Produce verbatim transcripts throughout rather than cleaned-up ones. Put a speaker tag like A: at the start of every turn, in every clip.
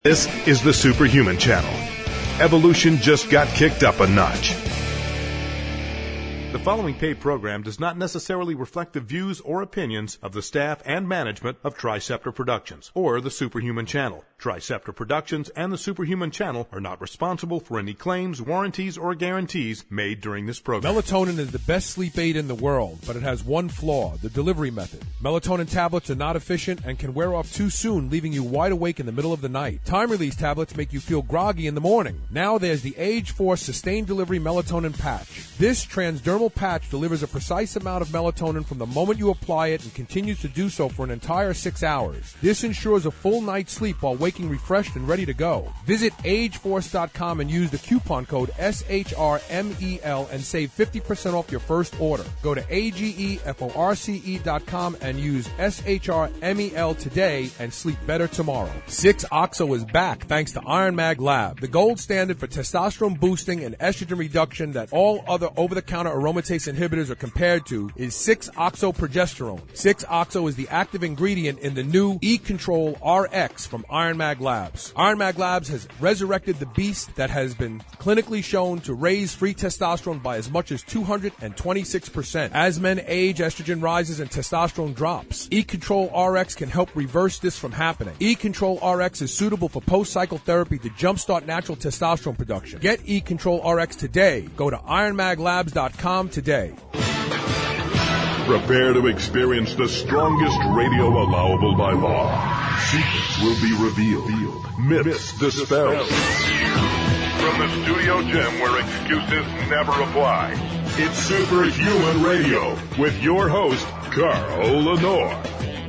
A: This is the Superhuman Channel. Evolution just got kicked up a notch. The following paid program does not necessarily reflect the views or opinions of the staff and management of Triceptor Productions or the Superhuman Channel. Triceptor Productions and the Superhuman Channel are not responsible for any claims, warranties, or guarantees made during this program.
B: Melatonin is the best sleep aid in the world, but it has one flaw, the delivery method. Melatonin tablets are not efficient and can wear off too soon, leaving you wide awake in the middle of the night. Time-release tablets make you feel groggy in the morning. Now there's the Age Force Sustained Delivery Melatonin Patch. This transdermal patch delivers a precise amount of melatonin from the moment you apply it and continues to do so for an entire six hours. This ensures a full night's sleep while waking refreshed and ready to go. Visit age force dot com and use the coupon code S H R M E L and save fifty percent off your first order. Go to A G E F O R C E dot com and use S H R M E L today and sleep better tomorrow. six oxo is back thanks to Iron Mag Lab, the gold standard for testosterone boosting and estrogen reduction that all other over-the-counter aromatase inhibitors are compared to is six oxo progesterone. six oxo is the active ingredient in the new E-Control R X from Iron Mag Labs. Iron Mag Labs has resurrected the beast that has been clinically shown to raise free testosterone by as much as two hundred twenty-six percent. As men age, estrogen rises and testosterone drops. E-Control R X can help reverse this from happening. E-Control R X is suitable for post-cycle therapy to jumpstart natural testosterone production. Get E-Control R X today. Go to iron mag labs dot com today.
A: Prepare to experience the strongest radio allowable by law. Secrets will be revealed. Myths dispelled. From the studio gym where excuses never apply, it's Superhuman Radio with your host, Carl Lenore.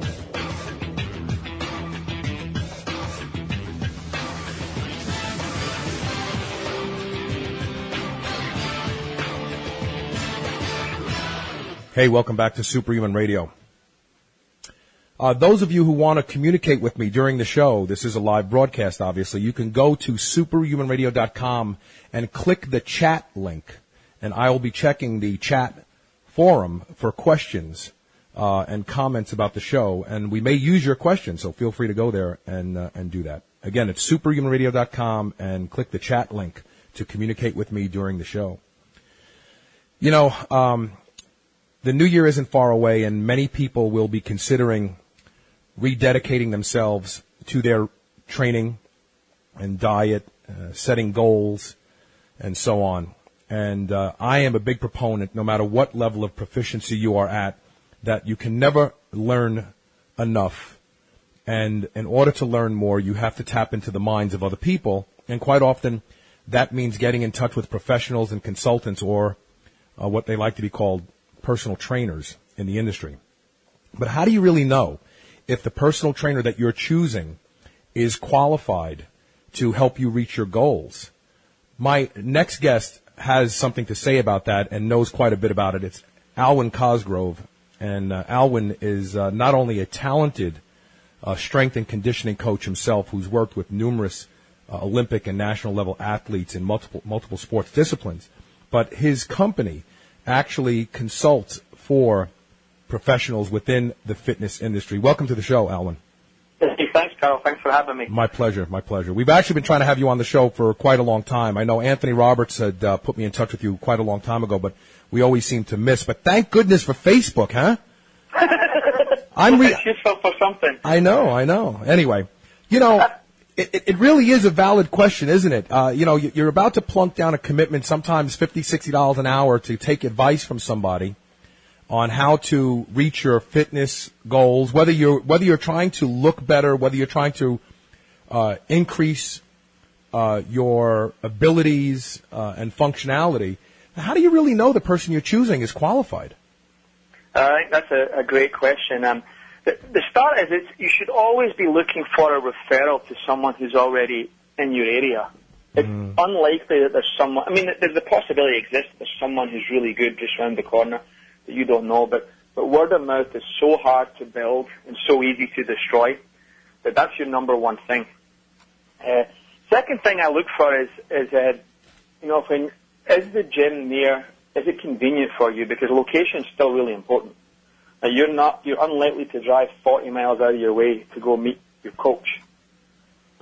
B: Hey, welcome back to Superhuman Radio. Uh, those of you who want to communicate with me during the show, this is a live broadcast, obviously, you can go to superhuman radio dot com and click the chat link, and I will be checking the chat forum for questions uh, and comments about the show, and we may use your questions, so feel free to go there and uh, and do that. Again, it's superhuman radio dot com, and click the chat link to communicate with me during the show. You know, um... the new year isn't far away, and many people will be considering rededicating themselves to their training and diet, uh, setting goals, and so on. And uh, I am a big proponent, no matter what level of proficiency you are at, that you can never learn enough. And in order to learn more, you have to tap into the minds of other people. And quite often, that means getting in touch with professionals and consultants, or uh, what they like to be called personal trainers in the industry. But how do you really know if the personal trainer that you're choosing is qualified to help you reach your goals? My next guest has something to say about that and knows quite a bit about it. It's Alwyn Cosgrove. And uh, Alwyn is uh, not only a talented uh, strength and conditioning coach himself, who's worked with numerous uh, Olympic and national level athletes in multiple multiple sports disciplines, but his company actually consults for professionals within the fitness industry. Welcome to the show, Alwyn.
C: Hey, thanks, Carl. Thanks for having me.
B: My pleasure, my pleasure. We've actually been trying to have you on the show for quite a long time. I know Anthony Roberts had uh, put me in touch with you quite a long time ago, but we always seem to miss. But thank goodness for Facebook, huh? I'm re-
C: It's useful for something.
B: I know, I know. Anyway, you know, It, it really is a valid question, isn't it? Uh, you know, you're about to plunk down a commitment, sometimes fifty dollars, sixty dollars an hour, to take advice from somebody on how to reach your fitness goals, whether you're, whether you're trying to look better, whether you're trying to uh, increase uh, your abilities uh, and functionality. How do you really know the person you're choosing is qualified?
C: Uh, I think that's a, a great question. Um, The, the start is it's, you should always be looking for a referral to someone who's already in your area. It's mm. unlikely that there's someone, I mean, there's the possibility exists that there's someone who's really good just around the corner that you don't know, but, but word of mouth is so hard to build and so easy to destroy that that's your number one thing. Uh, second thing I look for is, is uh, you know, when, is the gym near, is it convenient for you? Because location is still really important. Now, you're not, you're unlikely to drive forty miles out of your way to go meet your coach.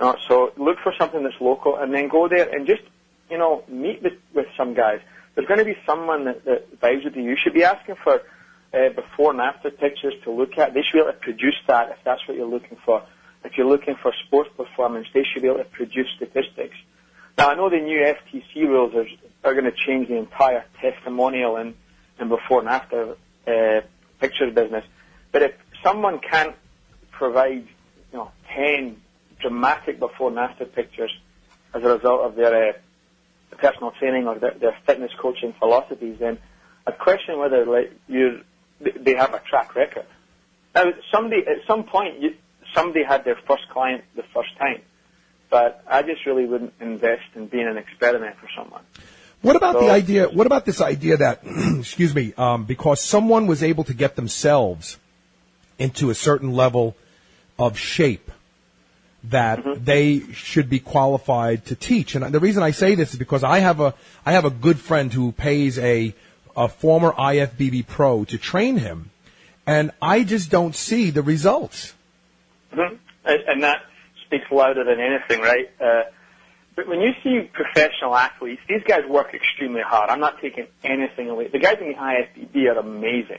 C: know, so look for something that's local, and then go there and just, you know, meet with, with some guys. There's going to be someone that, that vibes with you. You should be asking for uh, before and after pictures to look at. They should be able to produce that if that's what you're looking for. If you're looking for sports performance, they should be able to produce statistics. Now, I know the new F T C rules are, are going to change the entire testimonial and, and before and after uh, pictures business. But if someone can't provide, you know, ten dramatic before and after pictures as a result of their uh, personal training or their, their fitness coaching philosophies, then I'd question whether like you they have a track record. Now, somebody at some point, you, somebody had their first client the first time, but I just really wouldn't invest in being an experiment for someone.
B: What about
C: so,
B: the idea? What about this idea that, excuse me, um, because someone was able to get themselves into a certain level of shape, that mm-hmm. they should be qualified to teach? And the reason I say this is because I have a I have a good friend who pays a a former I F B B pro to train him, and I just don't see the results.
C: Mm-hmm. And that speaks louder than anything, right? Uh, but when you see professional athletes, these guys work extremely hard. I'm not taking anything away. The guys in the I F B B are amazing.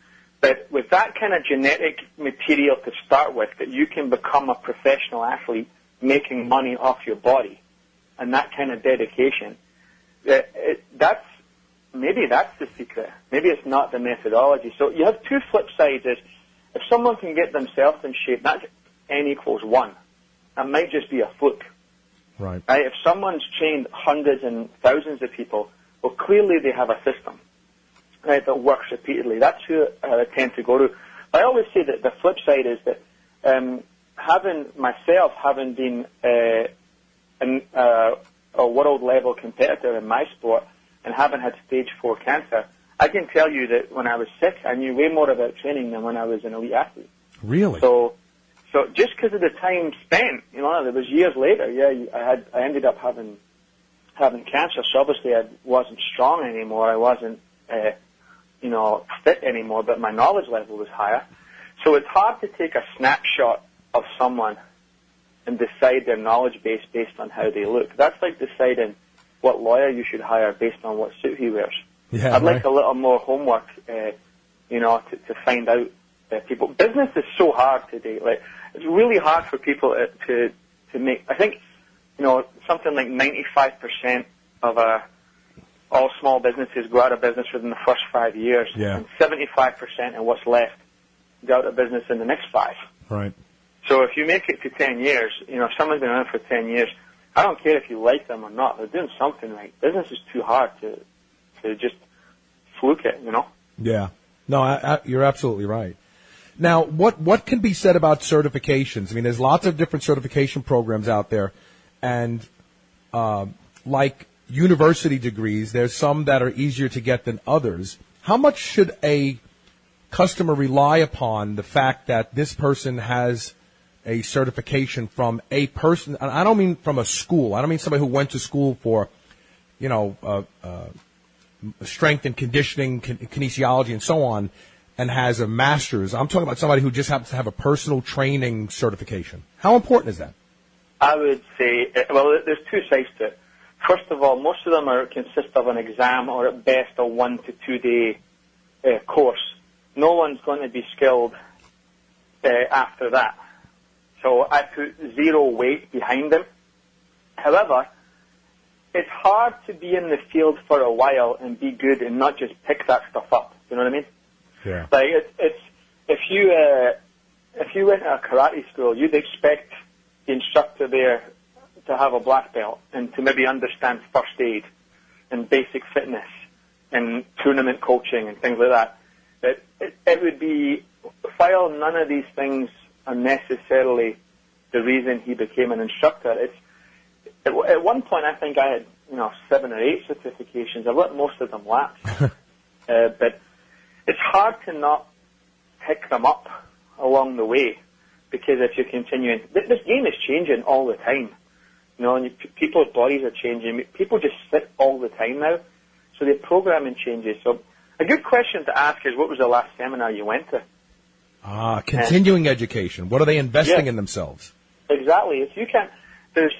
C: But with that kind of genetic material to start with, that you can become a professional athlete making money off your body, and that kind of dedication, that it, that's maybe that's the secret. Maybe it's not the methodology. So you have two flip sides. Is if someone can get themselves in shape, that's N equals one. That might just be a fluke.
B: Right.
C: Right? If someone's trained hundreds and thousands of people, well, clearly they have a system, right, that works repeatedly. That's who I tend to go to. I always say that the flip side is that um, having myself, having been uh, an, uh, a world-level competitor in my sport and having had stage four cancer, I can tell you that when I was sick, I knew way more about training than when I was an elite athlete.
B: Really?
C: So, so just because of the time spent, you know, there was years later. Yeah, I had, I ended up having having cancer. So obviously, I wasn't strong anymore. I wasn't, uh, you know, fit anymore. But my knowledge level was higher. So it's hard to take a snapshot of someone and decide their knowledge base based on how they look. That's like deciding what lawyer you should hire based on what suit he wears.
B: Yeah,
C: I'd
B: right.
C: like a little more homework, uh, you know, to, to find out uh, people. Business is so hard today. Like, it's really hard for people to, to to make. I think, you know, something like ninety-five percent of uh, all small businesses go out of business within the first five years,
B: yeah.
C: and seventy-five percent of what's left go out of business in the next five.
B: Right.
C: So if you make it to ten years, you know, if someone's been around for ten years, I don't care if you like them or not. They're doing something right. Business is too hard to to just fluke it, you know?
B: Yeah. No, I, I, you're absolutely right. Now, what, what can be said about certifications? I mean, there's lots of different certification programs out there, and uh, like university degrees, there's some that are easier to get than others. How much should a customer rely upon the fact that this person has a certification from a person? And I don't mean from a school. I don't mean somebody who went to school for, you know, uh, uh, strength and conditioning, kin- kinesiology, and so on, and has a master's. I'm talking about somebody who just happens to have a personal training certification. How important is that?
C: I would say, well, there's two sides to it. First of all, most of them are consist of an exam or at best a one to two day uh, course. No one's going to be skilled uh, after that. So I put zero weight behind them. However, it's hard to be in the field for a while and be good and not just pick that stuff up. You know what I mean?
B: Yeah.
C: Like it's, it's if you uh, if you went to a karate school, you'd expect the instructor there to have a black belt and to maybe understand first aid and basic fitness and tournament coaching and things like that. But it, it would be, while none of these things are necessarily the reason he became an instructor, it's At, at one point, I think I had, you know, seven or eight certifications. I've let most of them lapse. uh, but it's hard to not pick them up along the way, because if you're continuing, this game is changing all the time. You know, and you, people's bodies are changing. People just sit all the time now, so the programming changes. So a good question to ask is, what was the last seminar you went to?
B: Ah, continuing
C: and,
B: education. What are they investing
C: yeah,
B: in themselves?
C: Exactly. If you can't. there's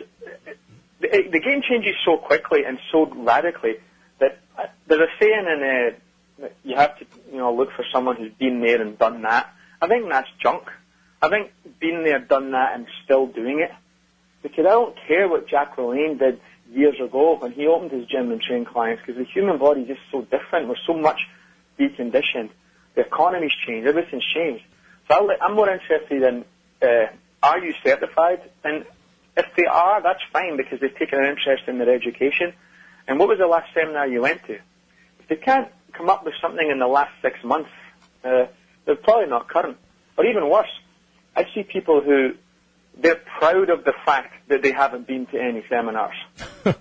C: the, the game changes so quickly and so radically that uh, there's a saying in uh, you have to you know look for someone who's been there and done that. I think that's junk. I think been there, done that, and still doing it. Because I don't care what Jack LaLanne did years ago when he opened his gym and trained clients, because the human body is just so different. We're so much deconditioned. The economy's changed. Everything's changed. So I'll, I'm more interested in, uh, are you certified? And if they are, that's fine, because they've taken an interest in their education. And what was the last seminar you went to? If they can't come up with something in the last six months, uh, they're probably not current. Or even worse, I see people who, they're proud of the fact that they haven't been to any seminars. Like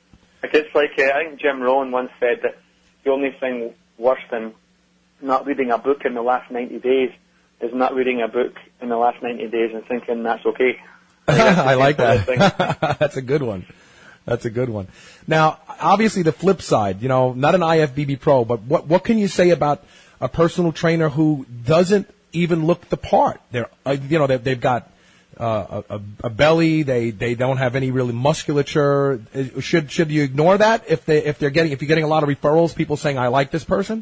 C: it's like, uh, I think Jim Rohn once said that the only thing worse than not reading a book in the last ninety days is not reading a book in the last ninety days and thinking that's okay.
B: I like that. That's a good one. That's a good one. Now, obviously the flip side, you know, not an I F B B pro, but what, what can you say about a personal trainer who doesn't even look the part? They're, uh, you know, they've, they've got uh, a, a belly. They they don't have any really musculature. Should should you ignore that if they if they're getting if you're getting a lot of referrals, people saying I like this person?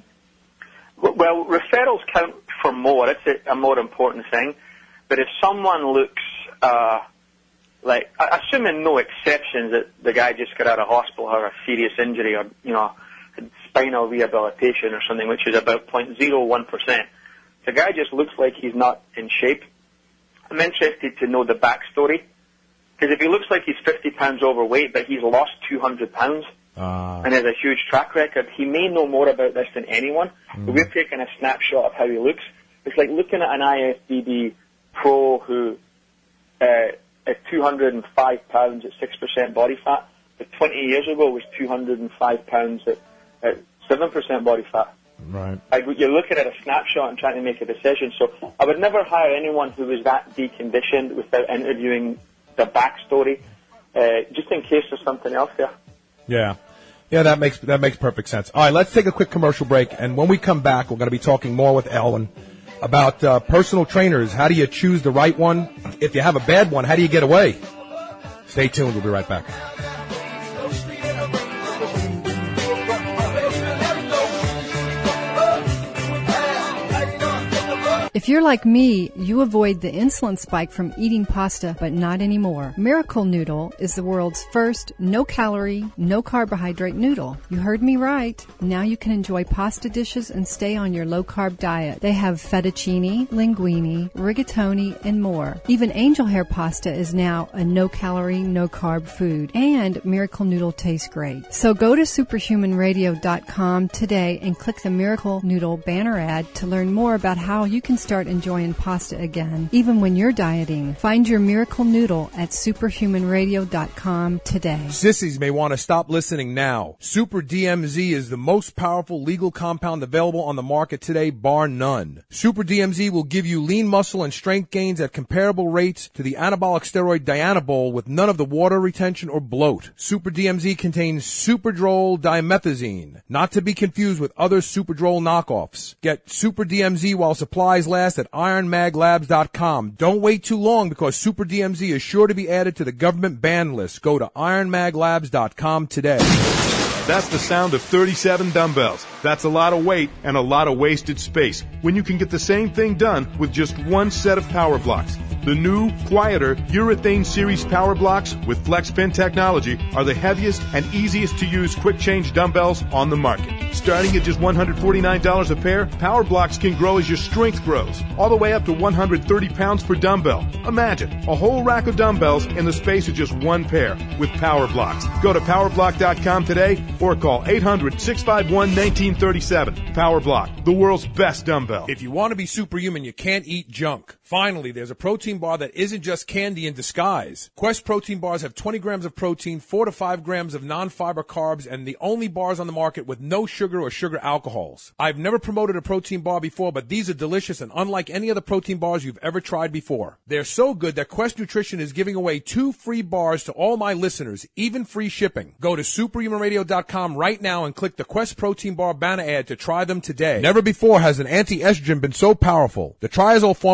C: Well, referrals count for more. It's a, a more important thing. But if someone looks uh, like, assuming no exceptions, that the guy just got out of hospital or a serious injury or you know spinal rehabilitation or something, which is about zero point zero one percent. The guy just looks like he's not in shape. I'm interested to know the backstory. Because if he looks like he's fifty pounds overweight, but he's lost two hundred pounds uh. and has a huge track record, he may know more about this than anyone. Mm. But we're taking a snapshot of how he looks. It's like looking at an I F B B pro who uh, at two hundred five pounds at six percent body fat, but twenty years ago was two hundred five pounds at, at seven percent body fat.
B: Right.
C: I, you're looking at a snapshot and trying to make a decision. So I would never hire anyone who was that deconditioned without interviewing the backstory, uh, just in case there's something else there.
B: Yeah. Yeah, that makes that makes perfect sense. All right, let's take a quick commercial break, and when we come back, we're going to be talking more with Elwin about uh, personal trainers. How do you choose the right one? If you have a bad one, how do you get away? Stay tuned. We'll be right back.
D: If you're like me, you avoid the insulin spike from eating pasta, but not anymore. Miracle Noodle is the world's first no-calorie, no-carbohydrate noodle. You heard me right. Now you can enjoy pasta dishes and stay on your low-carb diet. They have fettuccine, linguine, rigatoni, and more. Even angel hair pasta is now a no-calorie, no-carb food. And Miracle Noodle tastes great. So go to superhuman radio dot com today and click the Miracle Noodle banner ad to learn more about how you can start enjoying pasta again, even when you're dieting. Find your Miracle Noodle at superhuman radio dot com today.
B: Sissies may want to stop listening now. Super D M Z is the most powerful legal compound available on the market today, bar none. Super D M Z will give you lean muscle and strength gains at comparable rates to the anabolic steroid Dianabol with none of the water retention or bloat. Super D M Z contains Superdrol dimethazine, not to be confused with other Superdrol knockoffs. Get Super D M Z while supplies last at iron mag labs dot com. Don't wait too long because Super D M Z is sure to be added to the government ban list. Go to iron mag labs dot com today.
A: That's the sound of thirty-seven dumbbells. That's a lot of weight and a lot of wasted space when you can get the same thing done with just one set of power blocks. The new, quieter Urethane Series Power Blocks with FlexPin technology are the heaviest and easiest to use quick change dumbbells on the market. Starting at just one hundred forty-nine dollars a pair, Power Blocks can grow as your strength grows, all the way up to one hundred thirty pounds per dumbbell. Imagine a whole rack of dumbbells in the space of just one pair with Power Blocks. Go to power block dot com today or call eight hundred, six five one, one nine three seven. Power Block, the world's best dumbbell.
B: If you want to be superhuman, you can't eat junk. Finally, there's a protein bar that isn't just candy in disguise. Quest protein bars have twenty grams of protein, four to five grams of non-fiber carbs, and the only bars on the market with no sugar or sugar alcohols. I've never promoted a protein bar before, but these are delicious and unlike any other protein bars you've ever tried before. They're so good that Quest Nutrition is giving away two free bars to all my listeners, even free shipping. Go to superhuman radio dot com right now and click the Quest Protein Bar banner ad to try them today. Never before has an anti-estrogen been so powerful. The Triazole formula is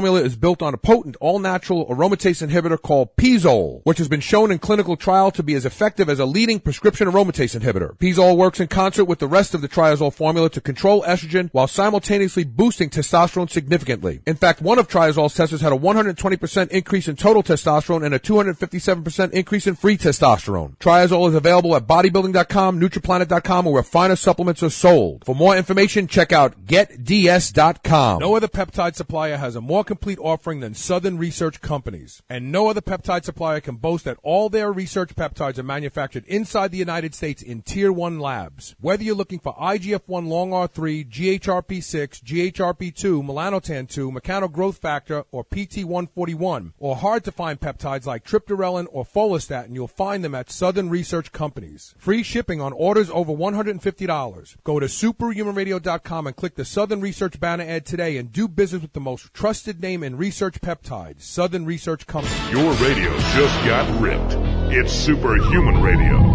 B: built on a potent all-natural aromatase inhibitor called Pizole, which has been shown in clinical trial to be as effective as a leading prescription aromatase inhibitor. Pizole works in concert with the rest of the Triazole formula to control estrogen while simultaneously boosting testosterone significantly. In fact, one of Triazole's testers had a one hundred twenty percent increase in total testosterone and a two hundred fifty-seven percent increase in free testosterone. Triazole is available at bodybuilding dot com, Nutriplanet dot com, or where finer supplements are sold. For more information, check out get d s dot com. No other peptide supplier has a more complete offering than Southern Research Companies. And no other peptide supplier can boast that all their research peptides are manufactured inside the United States in Tier one labs. Whether you're looking for I G F one long R three, G H R P six, G H R P two, melanotan two, mechano growth factor, or P T one forty-one, or hard to find peptides like triptorelin or follistatin, you'll find them at Southern Research Companies. Free shipping on orders over one hundred fifty dollars. Go to superhuman radio dot com and click the Southern Research banner ad today and do business with the most trusted name in research peptides, Southern Research Company.
A: Your radio just got ripped. It's Superhuman Radio.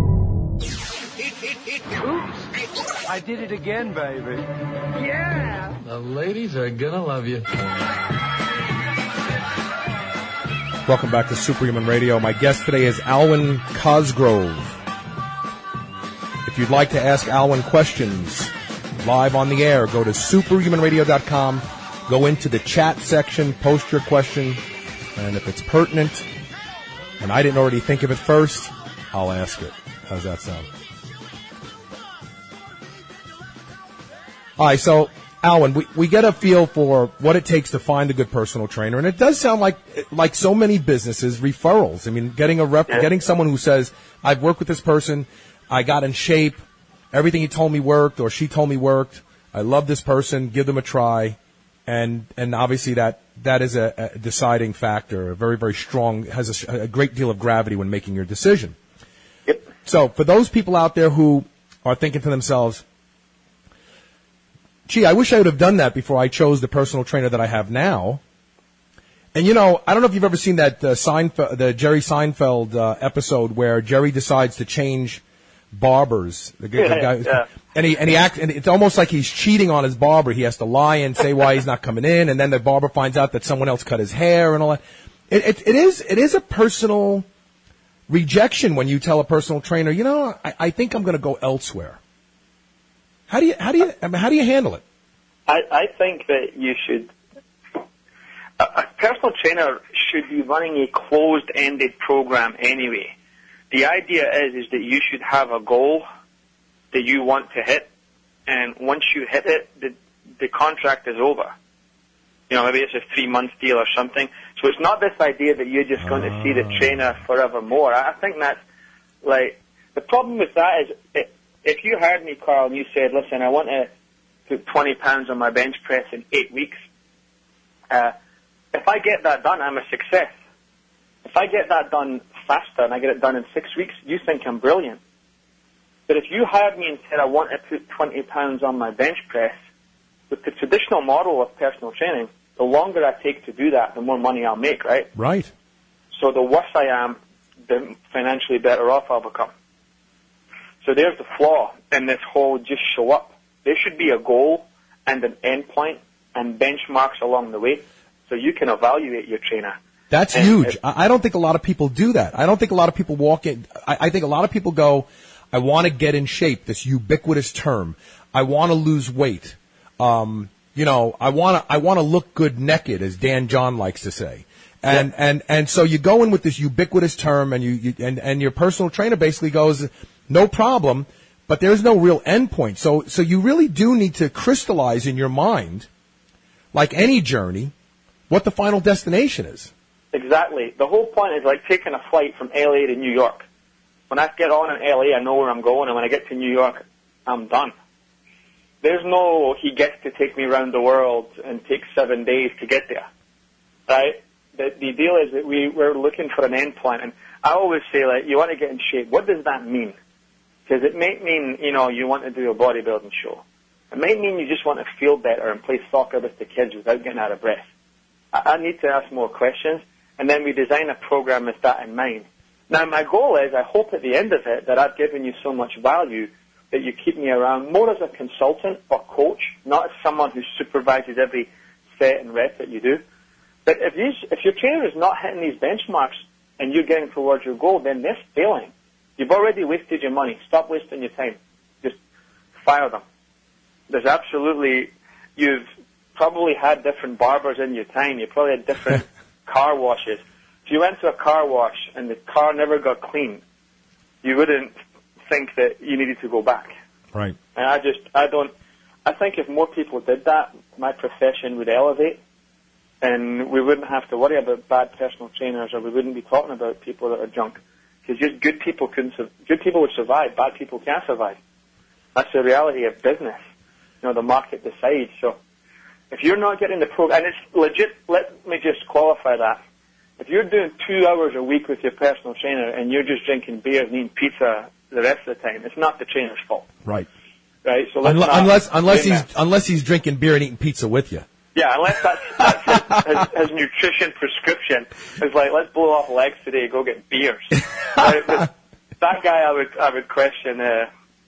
E: Oops. I did it again, baby.
F: Yeah.
G: The ladies are gonna love you.
B: Welcome back to Superhuman Radio. My guest today is Alwyn Cosgrove. If you'd like to ask Alwyn questions live on the air, go to superhuman radio dot com, go into the chat section, post your question, and if it's pertinent, and I didn't already think of it first, I'll ask it. How's that sound? All right, so, Alwyn, we, we get a feel for what it takes to find a good personal trainer, and it does sound like like so many businesses, referrals. I mean, getting a rep, getting someone who says, I've worked with this person, I got in shape, everything he told me worked, or she told me worked, I love this person, give them a try, and and obviously that that is a, a deciding factor, a very, very strong, has a, a great deal of gravity when making your decision.
C: Yep.
B: So, for those people out there who are thinking to themselves, gee, I wish I would have done that before I chose the personal trainer that I have now. And, you know, I don't know if you've ever seen that uh, Seinfeld, the Jerry Seinfeld uh, episode where Jerry decides to change barbers. The,
C: yeah,
B: the guy,
C: yeah.
B: And he and he act, and it's almost like he's cheating on his barber. He has to lie and say why he's not coming in, and then the barber finds out that someone else cut his hair and all that. It, it, it is it is a personal rejection when you tell a personal trainer, you know, I, I think I'm going to go elsewhere. How do you how do you I mean, how do you handle it?
C: I, I think that you should. A, a personal trainer should be running a closed-ended program anyway. The idea is is that you should have a goal that you want to hit, and once you hit it, the the contract is over. You know, maybe it's a three-month deal or something. So it's not this idea that you're just going to see the trainer forevermore. I think that's like the problem with that is. It, If you heard me, Carl, and you said, listen, I want to put twenty pounds on my bench press in eight weeks, uh, if I get that done, I'm a success. If I get that done faster and I get it done in six weeks, you think I'm brilliant. But if you hired me and said, I want to put twenty pounds on my bench press, with the traditional model of personal training, the longer I take to do that, the more money I'll make, right?
B: Right.
C: So the worse I am, the financially better off I'll become. So there's the flaw in this whole just show up. There should be a goal and an end point and benchmarks along the way so you can evaluate your trainer.
B: That's
C: and
B: huge.
C: If,
B: I don't think a lot of people do that. I don't think a lot of people walk in. I, I think a lot of people go, I want to get in shape, this ubiquitous term. I want to lose weight. Um, you know, I want to I want to look good naked, as Dan John likes to say. And, yeah. and, and so you go in with this ubiquitous term and you, you and, and your personal trainer basically goes, no problem, but there's no real end point. So, so you really do need to crystallize in your mind, like any journey, what the final destination is.
C: Exactly. The whole point is like taking a flight from L A to New York. When I get on in L A, I know where I'm going, and when I get to New York, I'm done. There's no, he gets to take me around the world and take seven days to get there, right? The, the deal is that we, we're looking for an end point, and I always say, like, you want to get in shape. What does that mean? Because it may mean, you know, you want to do a bodybuilding show. It may mean you just want to feel better and play soccer with the kids without getting out of breath. I, I need to ask more questions, and then we design a program with that in mind. Now, my goal is, I hope at the end of it, that I've given you so much value that you keep me around more as a consultant or coach, not as someone who supervises every set and rep that you do. But if you, if your trainer is not hitting these benchmarks and you're getting towards your goal, then they're failing. You've already wasted your money. Stop wasting your time. Just fire them. There's absolutely, you've probably had different barbers in your time. You probably had different car washes. If you went to a car wash and the car never got clean, you wouldn't think that you needed to go back.
B: Right.
C: And I just, I don't, I think if more people did that, my profession would elevate. And we wouldn't have to worry about bad personal trainers, or we wouldn't be talking about people that are junk. Because just good people couldn't, good people would survive, bad people can't survive. That's the reality of business. You know, the market decides. So if you're not getting the program, and it's legit, let me just qualify that. If you're doing two hours a week with your personal trainer and you're just drinking beers and eating pizza the rest of the time, it's not the trainer's fault.
B: Right.
C: Right. So let's
B: unless
C: not
B: unless, unless he's
C: that.
B: unless he's drinking beer and eating pizza with you.
C: Yeah, unless that's, that's his, his, his nutrition prescription. It's like, let's blow off legs today, go get beers. Right? That guy, I would I would question uh,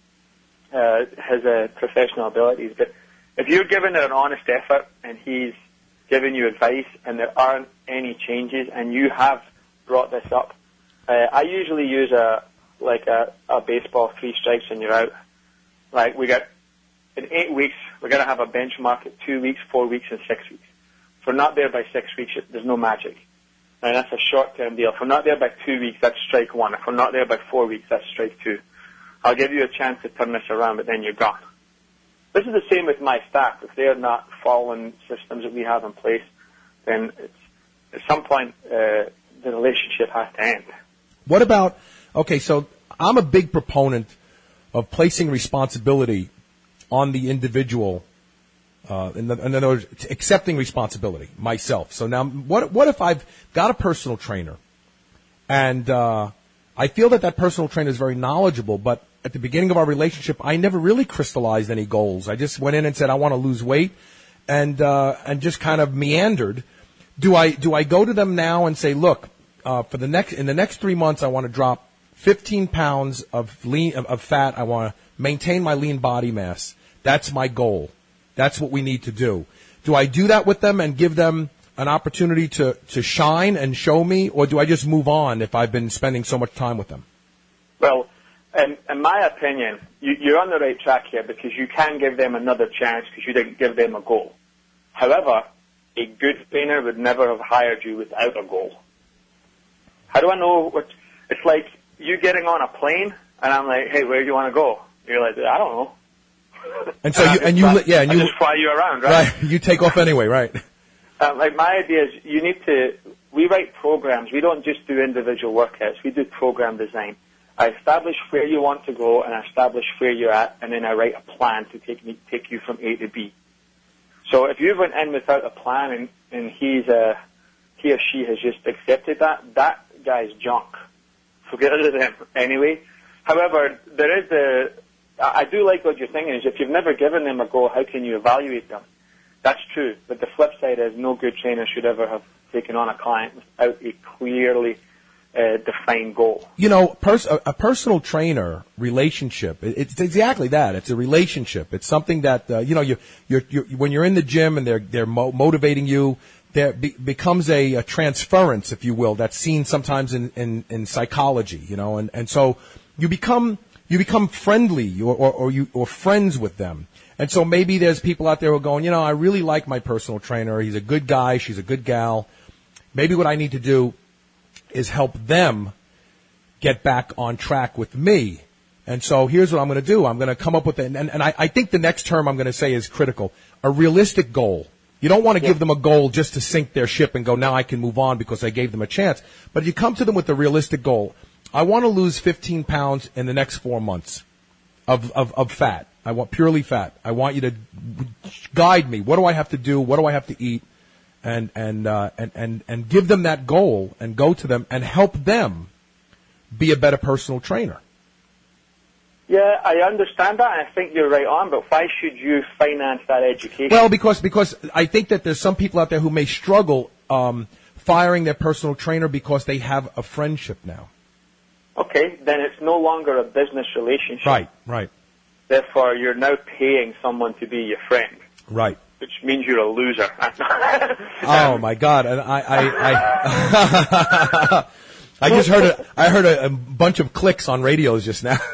C: uh, his uh, professional abilities. But if you're giving it an honest effort and he's giving you advice and there aren't any changes and you have brought this up, uh, I usually use a like a, a baseball, three strikes and you're out. Like we got. In eight weeks, we're going to have a benchmark at two weeks, four weeks, and six weeks. If we're not there by six weeks, there's no magic. And that's a short-term deal. If we're not there by two weeks, that's strike one. If we're not there by four weeks, that's strike two. I'll give you a chance to turn this around, but then you're gone. This is the same with my staff. If they're not following systems that we have in place, then it's, at some point, uh, the relationship has to end.
B: What about, okay, so I'm a big proponent of placing responsibility on the individual, uh, in, the, in other words, accepting responsibility myself. So now, what what if I've got a personal trainer, and uh, I feel that that personal trainer is very knowledgeable, but at the beginning of our relationship, I never really crystallized any goals. I just went in and said I want to lose weight, and uh, and just kind of meandered. Do I do I go to them now and say, look, uh, for the next in the next three months, I want to drop fifteen pounds of lean of, of fat. I want to maintain my lean body mass. That's my goal. That's what we need to do. Do I do that with them and give them an opportunity to, to shine and show me, or do I just move on if I've been spending so much time with them?
C: Well, in, in my opinion, you, you're on the right track here because you can give them another chance because you didn't give them a goal. However, a good trainer would never have hired you without a goal. How do I know what, it's like you getting on a plane and I'm like, hey, where do you want to go? You're like, I don't know.
B: And so you, and you,
C: fly,
B: yeah, and you
C: I just fly you around, right?
B: Right, you take off anyway, right?
C: Um, like my idea is, you need to. We write programs. We don't just do individual workouts. We do program design. I establish where you want to go, and I establish where you're at, and then I write a plan to take me take you from A to B. So if you went in without a plan, and, and he's uh, he or she has just accepted that, that guy's junk. Forget it him anyway. However, there is a I do like what you're thinking is if you've never given them a goal, how can you evaluate them? That's true. But the flip side is no good trainer should ever have taken on a client without a clearly uh, defined goal.
B: You know, pers- a, a personal trainer relationship, it, it's exactly that. It's a relationship. It's something that, uh, you know, you, you're, you're, when you're in the gym and they're, they're mo- motivating you, there be- becomes a, a transference, if you will, that's seen sometimes in, in, in psychology, you know, and, and so you become... You become friendly or, or, or you or friends with them. And so maybe there's people out there who are going, you know, I really like my personal trainer. He's a good guy. She's a good gal. Maybe what I need to do is help them get back on track with me. And so here's what I'm going to do. I'm going to come up with, and, and, and I, I think the next term I'm going to say is critical, a realistic goal. You don't want to yeah. give them a goal just to sink their ship and go, now I can move on because I gave them a chance. But you come to them with a realistic goal. I want to lose fifteen pounds in the next four months of, of, of fat. I want purely fat. I want you to guide me. What do I have to do? What do I have to eat? And, and, uh, and, and, and give them that goal and go to them and help them be a better personal trainer.
C: Yeah, I understand that, and I think you're right on, but why should you finance that education?
B: Well, because, because I think that there's some people out there who may struggle, um, firing their personal trainer because they have a friendship now.
C: Okay, then it's no longer a business relationship.
B: Right, right.
C: Therefore, you're now paying someone to be your friend.
B: Right.
C: which means you're a loser.
B: Oh my God! And I, I, I, I just heard a, I heard a, a bunch of clicks on radios just now.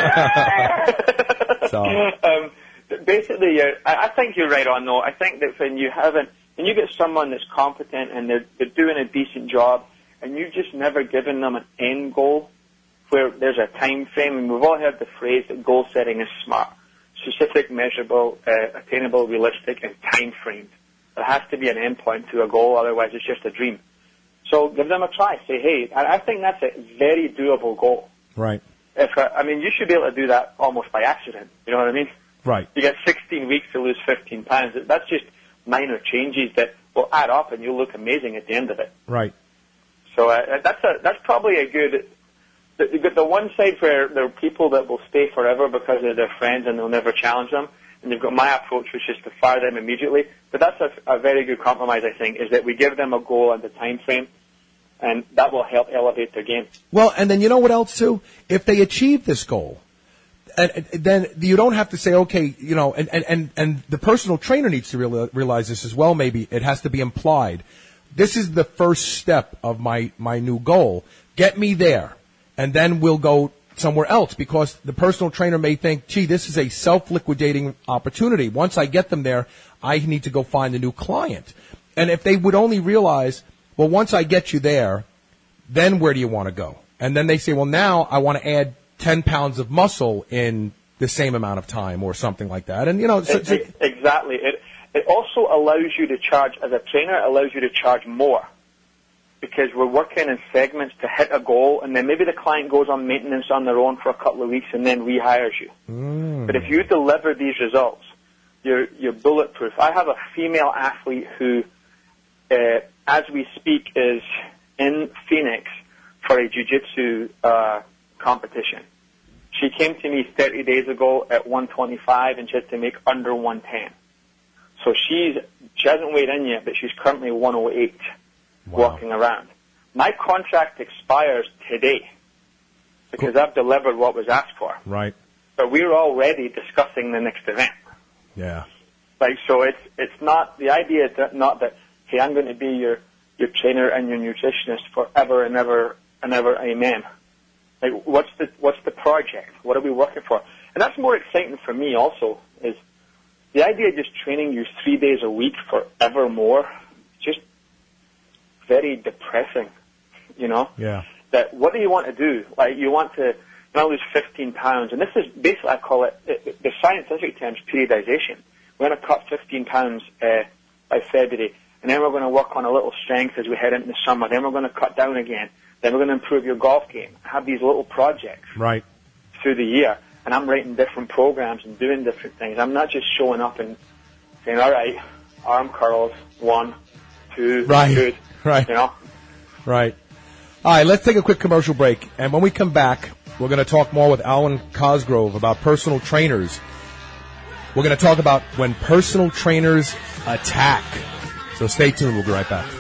B: So.
C: Um, basically, uh, I, I think you're right on, though. I think that when you haven't, when you get someone that's competent and they're, they're doing a decent job, and you've just never given them an end goal where there's a time frame, and we've all heard the phrase that goal setting is SMART: specific, measurable, uh, attainable, realistic, and time framed. There has to be an end point to a goal, otherwise it's just a dream. So give them a try. Say, hey, I, I think that's a very doable goal.
B: Right.
C: If uh, I mean, you should be able to do that almost by accident. You know what I mean?
B: Right.
C: You get sixteen weeks to lose fifteen pounds. That's just minor changes that will add up, and you'll look amazing at the end of it.
B: Right.
C: So uh, that's a that's probably a good. The, the one side where there are people that will stay forever because they're their friends and they'll never challenge them, and they've got my approach, which is to fire them immediately. But that's a, a very good compromise, I think, is that we give them a goal and a time frame, and that will help elevate their game.
B: Well, and then you know what else, too? If they achieve this goal, and, and then you don't have to say, okay, you know, and, and, and, and the personal trainer needs to real, realize this as well, maybe. It has to be implied. This is the first step of my, my new goal. Get me there, and then we'll go somewhere else, because the personal trainer may think, gee, this is a self-liquidating opportunity. Once I get them there, I need to go find a new client. And if they would only realize, well, once I get you there, then where do you want to go? And then they say, well, now I want to add ten pounds of muscle in the same amount of time, or something like that. And, you know, so,
C: it, it, exactly. It, it also allows you to charge, as a trainer, it allows you to charge more, because we're working in segments to hit a goal, and then maybe the client goes on maintenance on their own for a couple of weeks and then rehires you.
B: Mm.
C: But if you deliver these results, you're, you're bulletproof. I have a female athlete who, uh, as we speak, is in Phoenix for a jiu-jitsu uh, competition. She came to me thirty days ago at one twenty-five, and she had to make under one ten. So she's she hasn't weighed in yet, but she's currently one oh eight. Wow. Walking around. My contract expires today because cool. I've delivered what was asked for.
B: Right.
C: But we're already discussing the next event.
B: Yeah.
C: Like, so it's it's not, the idea is that not that, hey, I'm going to be your, your trainer and your nutritionist forever and ever and ever, amen. Like, what's the what's the project? What are we working for? And that's more exciting for me also, is the idea of just training you three days a week forevermore, just very depressing, you know?
B: Yeah.
C: That what do you want to do? Like, you want to not lose fifteen pounds, and this is basically, I call it, it the scientific term is periodization. We're going to cut fifteen pounds uh, by February, and then we're going to work on a little strength as we head into the summer. Then we're going to cut down again. Then we're going to improve your golf game. Have these little projects
B: right
C: through the year, and I'm writing different programs and doing different things. I'm not just showing up and saying, all right, arm curls, one, two,
B: right.
C: good.
B: Right.
C: You know?
B: Right. All right, let's take a quick commercial break. And when we come back, we're going to talk more with Alan Cosgrove about personal trainers. We're going to talk about when personal trainers attack. So stay tuned. We'll be right back.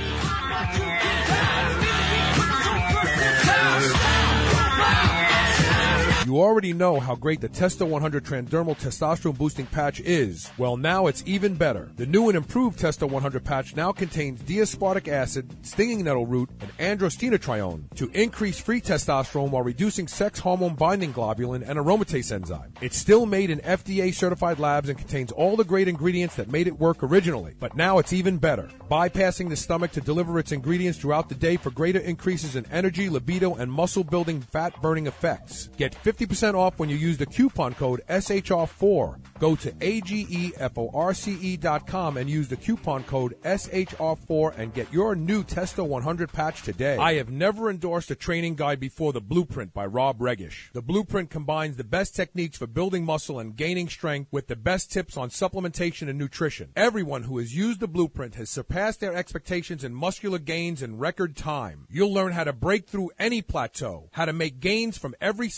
B: You already know how great the Testo one hundred Transdermal Testosterone Boosting Patch is. Well, now it's even better. The new and improved Testo one hundred patch now contains D-aspartic acid, stinging nettle root, and androstenedione to increase free testosterone while reducing sex hormone binding globulin and aromatase enzyme. It's still made in F D A-certified labs and contains all the great ingredients that made it work originally. But now it's even better, bypassing the stomach to deliver its ingredients throughout the day for greater increases in energy, libido, and muscle-building, fat-burning effects. Get fifty percent off when you use the coupon code S H R four. Go to A G E F O R C E dot com and use the coupon code S H R four and get your new Testo one hundred patch today. I have never endorsed a training guide before the Blueprint by Rob Regish. The Blueprint combines the best techniques for building muscle and gaining strength with the best tips on supplementation and nutrition. Everyone who has used the Blueprint has surpassed their expectations in muscular gains in record time. You'll learn how to break through any plateau, how to make gains from every single workout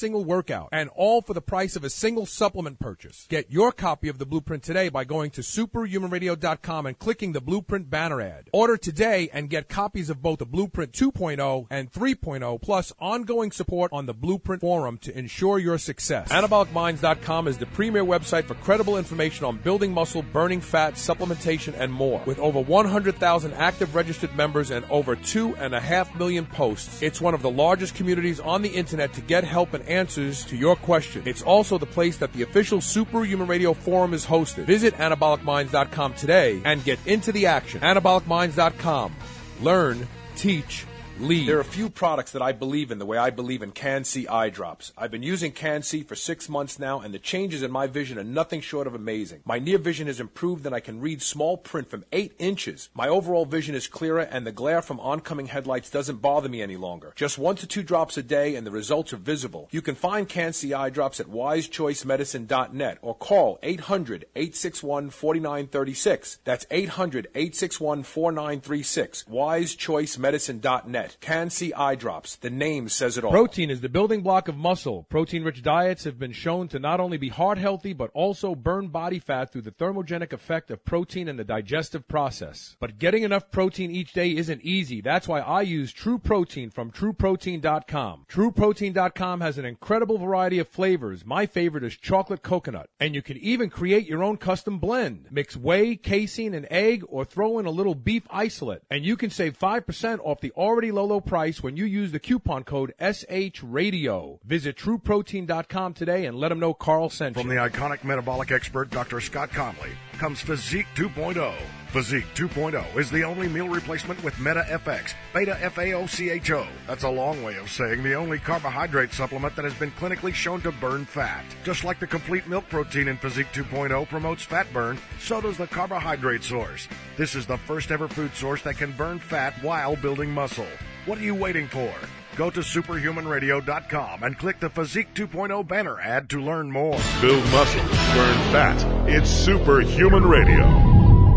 B: workout, and all for the price of a single supplement purchase. Get your copy of the Blueprint today by going to superhuman radio dot com and clicking the Blueprint banner ad. Order today and get copies of both the Blueprint two point oh and three point oh, plus ongoing support on the Blueprint forum to ensure your success. anabolic minds dot com is the premier website for credible information on building muscle, burning fat, supplementation, and more. With over one hundred thousand active registered members and over two and a half million posts, it's one of the largest communities on the internet to get help and answers to your questions. It's also the place that the official Superhuman Radio forum is hosted. Visit anabolic minds dot com today and get into the action. anabolic minds dot com. Learn, teach, lead. There are a few products that I believe in the way I believe in Can-C eye drops. I've been using Can-C for six months now, and the changes in my vision are nothing short of amazing. My near vision has improved, and I can read small print from eight inches. My overall vision is clearer, and the glare from oncoming headlights doesn't bother me any longer. Just one to two drops a day, and the results are visible. You can find Can-C eye drops at wise choice medicine dot net or call eight hundred, eight six one, four nine three six. That's eight hundred, eight six one, four nine three six. wise choice medicine dot net. Can-C eye drops. The name says it all. Protein is the building block of muscle. Protein-rich diets have been shown to not only be heart healthy, but also burn body fat through the thermogenic effect of protein in the digestive process. But getting enough protein each day isn't easy. That's why I use True Protein from true protein dot com. true protein dot com has an incredible variety of flavors. My favorite is chocolate coconut. And you can even create your own custom blend. Mix whey, casein, and egg, or throw in a little beef isolate. And you can save five percent off the already low, low price when you use the coupon code S H Radio. Visit true protein dot com today and let them know Carl sent you.
F: From the iconic metabolic expert Doctor Scott Conley comes Physique two point oh. Physique two point oh is the only meal replacement with Meta F X, Beta F A O C H O. That's a long way of saying the only carbohydrate supplement that has been clinically shown to burn fat. Just like the complete milk protein in Physique two point oh promotes fat burn, so does the carbohydrate source. This is the first ever food source that can burn fat while building muscle. What are you waiting for? Go to superhuman radio dot com and click the Physique two point oh banner ad to learn more.
A: Build muscle, burn fat. It's Superhuman Radio.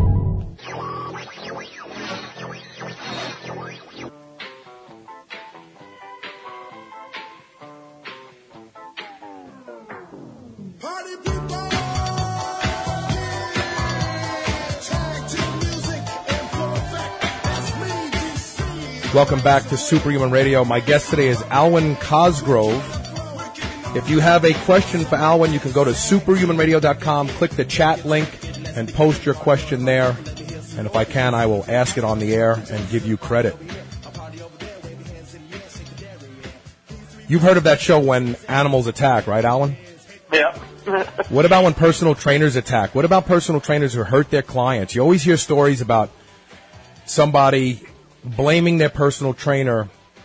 B: Welcome back to Superhuman Radio. My guest today is Alwyn Cosgrove. If you have a question for Alwyn, you can go to superhuman radio dot com, click the chat link, and post your question there. And if I can, I will ask it on the air and give you credit. You've heard of that show When Animals Attack, right, Alwyn?
C: Yeah.
B: What about when personal trainers attack? What about personal trainers who hurt their clients? You always hear stories about somebody blaming their personal trainer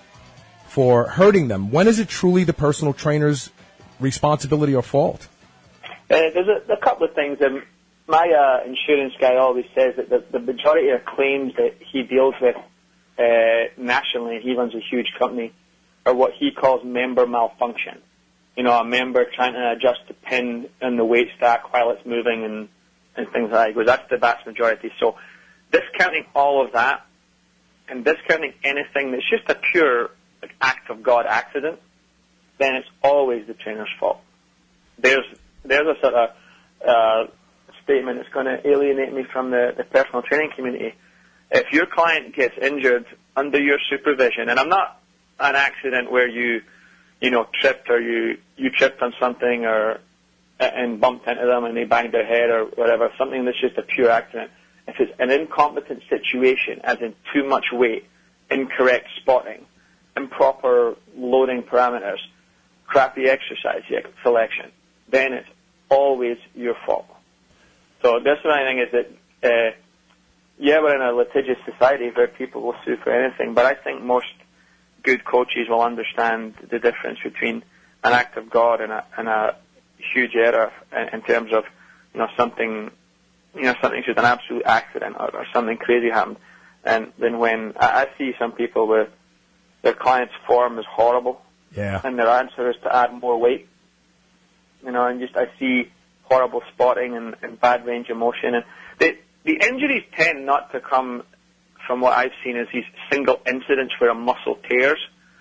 B: for hurting them. When is it truly the personal trainer's responsibility or fault?
C: Uh, there's a, a couple of things. Um, my uh, insurance guy always says that the, the majority of claims that he deals with uh, nationally, he runs a huge company, are what he calls member malfunction. You know, a member trying to adjust the pin in the weight stack while it's moving and, and things like that. He goes, that's the vast majority. So discounting all of that and discounting anything that's just a pure like, act of God accident, then it's always the trainer's fault. There's there's a sort of uh, statement that's going to alienate me from the, the personal training community. If your client gets injured under your supervision, and I'm not an accident where you, you know, tripped or you, you tripped on something or and bumped into them and they banged their head or whatever, something that's just a pure accident. If it's an incompetent situation, as in too much weight, incorrect spotting, improper loading parameters, crappy exercise selection, then it's always your fault. So this one I think is that, uh, yeah, we're in a litigious society where people will sue for anything, but I think most good coaches will understand the difference between an act of God and a, and a huge error in, in terms of, you know, something... you know, something's just an absolute accident or, or something crazy happened. And then when I, I see some people where their client's form is horrible,
B: yeah,
C: and their answer is to add more weight, you know, and just I see horrible spotting and, and bad range of motion. And the, the injuries tend not to come from what I've seen as these single incidents where a muscle tears.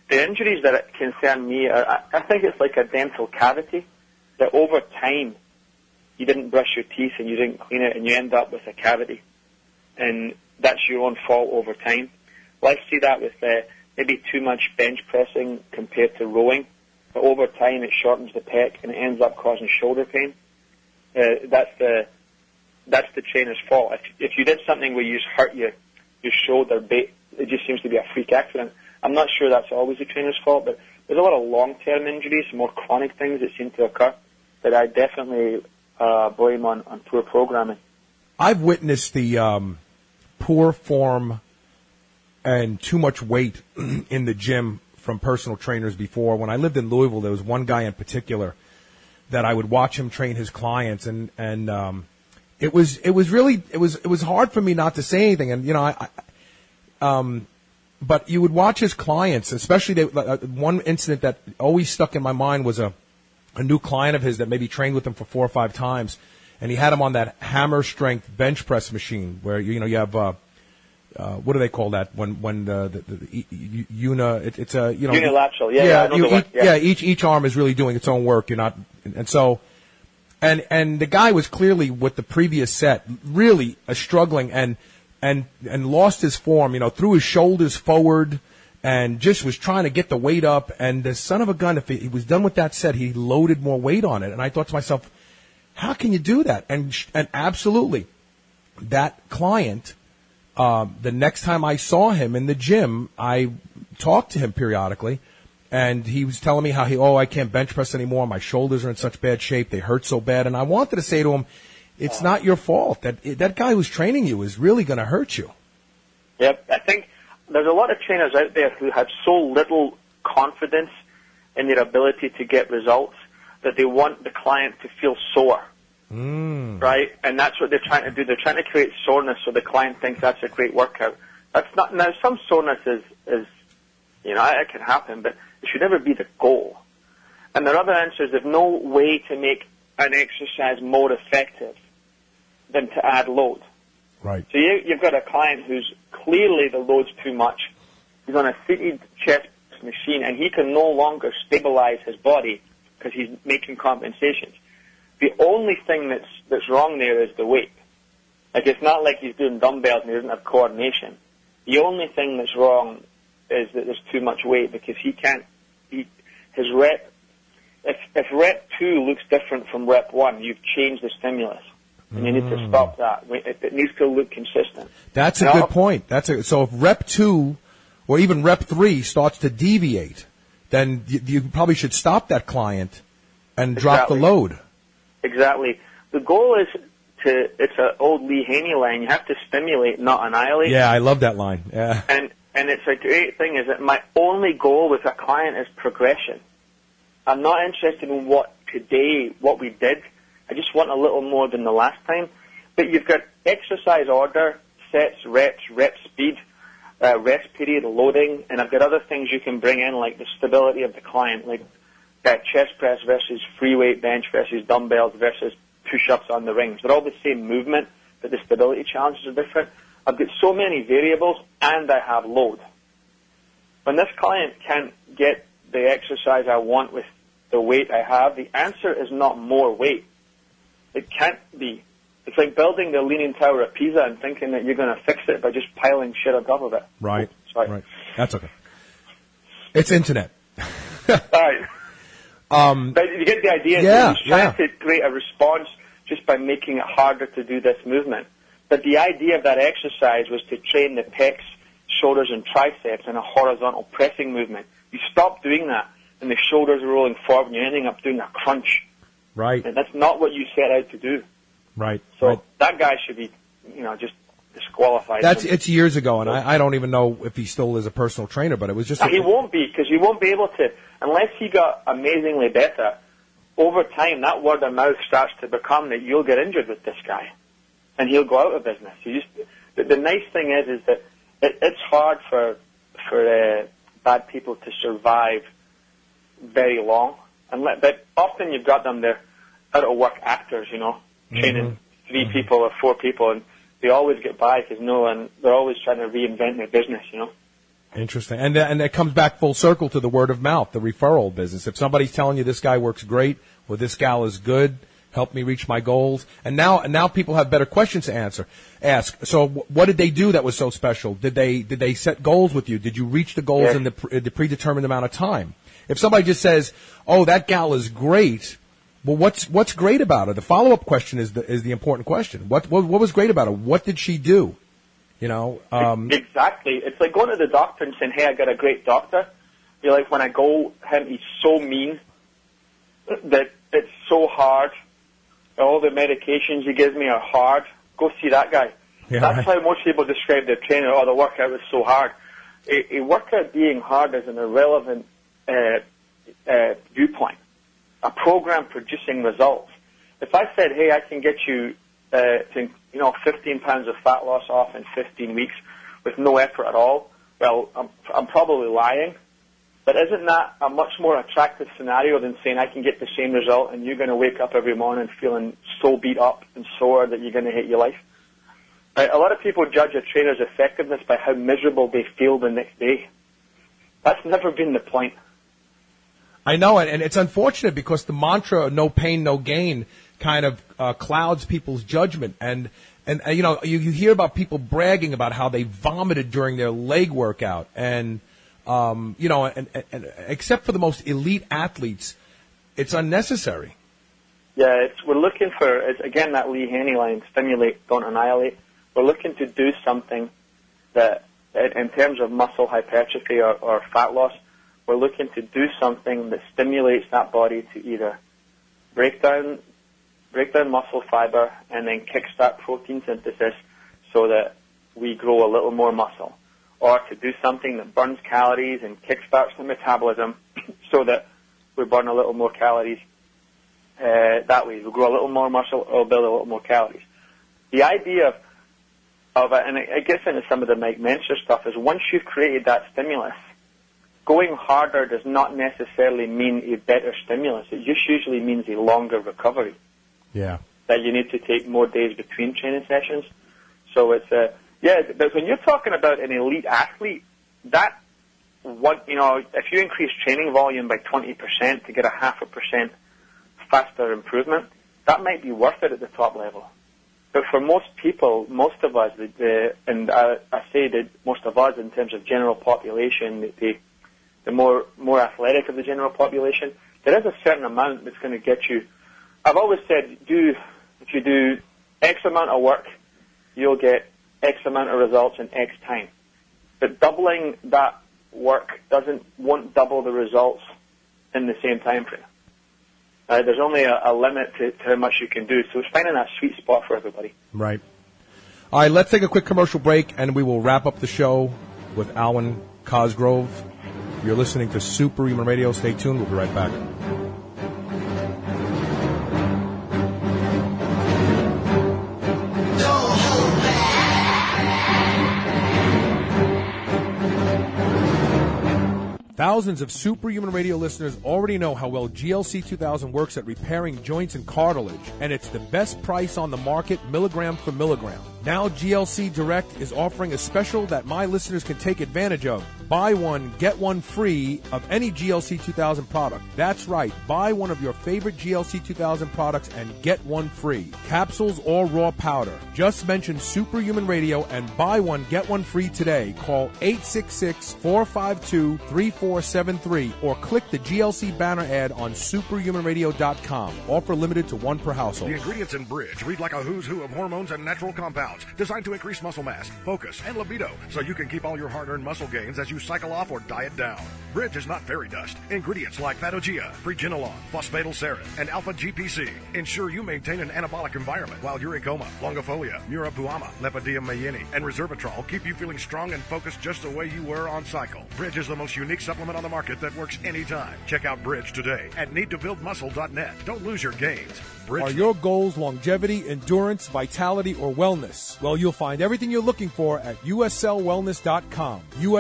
C: the injuries that concern me are, I, I think it's like a dental cavity, that over time you didn't brush your teeth and you didn't clean it and you end up with a cavity. And that's your own fault over time. Well, I see that with uh, maybe too much bench pressing compared to rowing. But over time it shortens the pec and it ends up causing shoulder pain. Uh, that's the that's the trainer's fault. If, if you did something where you just hurt your, your shoulder, it just seems to be a freak accident. I'm not sure that's always the trainer's fault, but there's a lot of long-term injuries, more chronic things that seem to occur that I definitely uh, blame on, on poor programming.
B: I've witnessed the um, poor form and too much weight in the gym from personal trainers before. When I lived in Louisville, there was one guy in particular that I would watch him train his clients, and and um, it was it was really it was it was hard for me not to say anything. And you know, I, I um, but you would watch his clients, especially they, uh, one incident that always stuck in my mind was a a new client of his that maybe trained with him for four or five times, and he had him on that hammer strength bench press machine where you know you have. Uh, Uh, what do they call that when when the, the, the, the una it, it's a you know
C: unilateral yeah
B: yeah,
C: yeah, I know
B: you,
C: the
B: each,
C: one, yeah.
B: yeah each each arm is really doing its own work. You're not and so and and the guy was clearly with the previous set really uh, struggling and and and lost his form, you know, threw his shoulders forward and just was trying to get the weight up, and the son of a gun, if he, he was done with that set, he loaded more weight on it. And I thought to myself, how can you do that? And and absolutely that client. Um, the next time I saw him in the gym, I talked to him periodically, and he was telling me how he, oh, I can't bench press anymore. My shoulders are in such bad shape. They hurt so bad. And I wanted to say to him, it's not your fault. That that guy who's training you is really going to hurt you.
C: Yep. I think there's a lot of trainers out there who have so little confidence in their ability to get results that they want the client to feel sore.
B: Mm.
C: Right? And that's what they're trying to do. They're trying to create soreness so the client thinks that's a great workout. That's not, now some soreness is, is, you know, it can happen, but it should never be the goal. And their other answer is there's no way to make an exercise more effective than to add load.
B: Right.
C: So you, you've got a client who's clearly the load's too much. He's on a seated chest machine and he can no longer stabilize his body because he's making compensations. The only thing that's that's wrong there is the weight. Like, it's not like he's doing dumbbells and he doesn't have coordination. The only thing that's wrong is that there's too much weight because he can't, he, his rep, if, if rep two looks different from rep one, you've changed the stimulus. And you need to stop that. It, it needs to look consistent.
B: That's a
C: now,
B: good point. That's a, so if rep two or even rep three starts to deviate, then you, you probably should stop that client and
C: exactly.
B: drop the load.
C: Exactly. The goal is to, it's an old Lee Haney line, you have to stimulate, not annihilate.
B: Yeah, I love that line. Yeah.
C: And and it's a great thing is that my only goal with a client is progression. I'm not interested in what today, what we did. I just want a little more than the last time. But you've got exercise order, sets, reps, rep speed, uh, rest period, loading, and I've got other things you can bring in like the stability of the client, like Uh, chest press versus free weight bench versus dumbbells versus push-ups on the rings. They're all the same movement, but the stability challenges are different. I've got so many variables, and I have load. When this client can't get the exercise I want with the weight I have, the answer is not more weight. It can't be. It's like building the Leaning Tower of Pisa and thinking that you're going to fix it by just piling shit on top of it.
B: Right.
C: Oh, sorry.
B: Right. That's okay. It's internet.
C: All right. Um, but you get the idea.
B: Yeah,
C: He's trying
B: yeah.
C: to create a response just by making it harder to do this movement. But the idea of that exercise was to train the pecs, shoulders, and triceps in a horizontal pressing movement. You stop doing that, and the shoulders are rolling forward, and you're ending up doing a crunch.
B: Right.
C: And that's not what you set out to do.
B: Right.
C: So
B: right.
C: that guy should be, you know, just disqualified.
B: That's it's years ago, and I, I don't even know if he still is a personal trainer, but it was just.
C: No,
B: a,
C: he won't be because he won't be able to unless he got amazingly better. Over time, that word of mouth starts to become that you'll get injured with this guy, and he'll go out of business. You just the, the nice thing is is that it, it's hard for for uh, bad people to survive very long, and let, but often you've got them they're out of work actors, you know, training mm-hmm. three mm-hmm. people or four people and. They always get by because no, and they're always trying to reinvent their business, you know.
B: Interesting. And and it comes back full circle to the word of mouth, the referral business. If somebody's telling you this guy works great or this gal is good, help me reach my goals. And now and now people have better questions to answer. Ask. So what did they do that was so special? Did they did they set goals with you? Did you reach the goals
C: Yeah.
B: in the, pre- the predetermined amount of time? If somebody just says, "Oh, that gal is great," well, what's what's great about her? The follow-up question is the is the important question. What what, what was great about her? What did she do? You know, um,
C: exactly. It's like going to the doctor and saying, "Hey, I got a great doctor." You're like, when I go, him, he's so mean that it's so hard. All the medications he gives me are hard. Go see that guy.
B: Yeah,
C: That's
B: right.
C: how most people describe their trainer. Oh, the workout was so hard. A, a workout being hard is an irrelevant uh, uh, viewpoint. A program producing results. If I said, "Hey, I can get you uh, to, you know, fifteen pounds of fat loss off in fifteen weeks with no effort at all," well, I'm, I'm probably lying. But isn't that a much more attractive scenario than saying I can get the same result and you're going to wake up every morning feeling so beat up and sore that you're going to hate your life? Right? A lot of people judge a trainer's effectiveness by how miserable they feel the next day. That's never been the point.
B: I know it, and it's unfortunate because the mantra "no pain, no gain" kind of uh, clouds people's judgment. And and uh, you know, you, you hear about people bragging about how they vomited during their leg workout, and um, you know, and, and, and except for the most elite athletes, it's unnecessary.
C: Yeah, it's, we're looking for, it's, again, that Lee Haney line: stimulate, don't annihilate. We're looking to do something that, in terms of muscle hypertrophy or, or fat loss, we're looking to do something that stimulates that body to either break down, break down muscle fiber and then kickstart protein synthesis so that we grow a little more muscle, or to do something that burns calories and kickstarts the metabolism so that we burn a little more calories. Uh, that way, we grow a little more muscle or build a little more calories. The idea of, of and it gets into some of the Mike Menser stuff, is once you've created that stimulus, going harder does not necessarily mean a better stimulus. It just usually means a longer recovery.
B: Yeah.
C: That you need to take more days between training sessions. So it's a, yeah, but when you're talking about an elite athlete, that, what, you know, if you increase training volume by twenty percent to get a half a percent faster improvement, that might be worth it at the top level. But for most people, most of us, the, and I, I say that most of us in terms of general population, the, the more more athletic of the general population, there is a certain amount that's going to get you. I've always said, do if you do X amount of work, you'll get X amount of results in X time. But doubling that work doesn't won't double the results in the same time frame. Uh, there's only a, a limit to, to how much you can do. So it's finding that sweet spot for everybody.
B: Right. All right, let's take a quick commercial break, and we will wrap up the show with Alwyn Cosgrove. You're listening to Superhuman Radio. Stay tuned. We'll be right back. Thousands of Superhuman Radio listeners already know how well G L C two thousand works at repairing joints and cartilage, and it's the best price on the market, milligram for milligram. Now G L C Direct is offering a special that my listeners can take advantage of. Buy one, get one free of any G L C two thousand product. That's right, buy one of your favorite G L C two thousand products and get one free. Capsules or raw powder. Just mention Superhuman Radio and buy one, get one free today. Call eight six six, four five two, three four seven three or click the G L C banner ad on superhuman radio dot com. Offer limited to one per household.
F: The ingredients in Bridge read like a who's who of hormones and natural compounds designed to increase muscle mass, focus, and libido so you can keep all your hard-earned muscle gains as you cycle off or diet down. Bridge is not fairy dust. Ingredients like Phagogia, Preginolone, Phosphatidylserine, and Alpha-G P C ensure you maintain an anabolic environment while Uricoma, Longifolia, Murapuama, Lepidiem mayini, and Resveratrol keep you feeling strong and focused just the way you were on cycle. Bridge is the most unique supplement on the market that works anytime. Check out Bridge today at need to build muscle dot net. Don't lose your gains. Bridge.
B: Are your goals longevity, endurance, vitality, or wellness? Well, you'll find everything you're looking for at U S L wellness dot com. U S L Wellness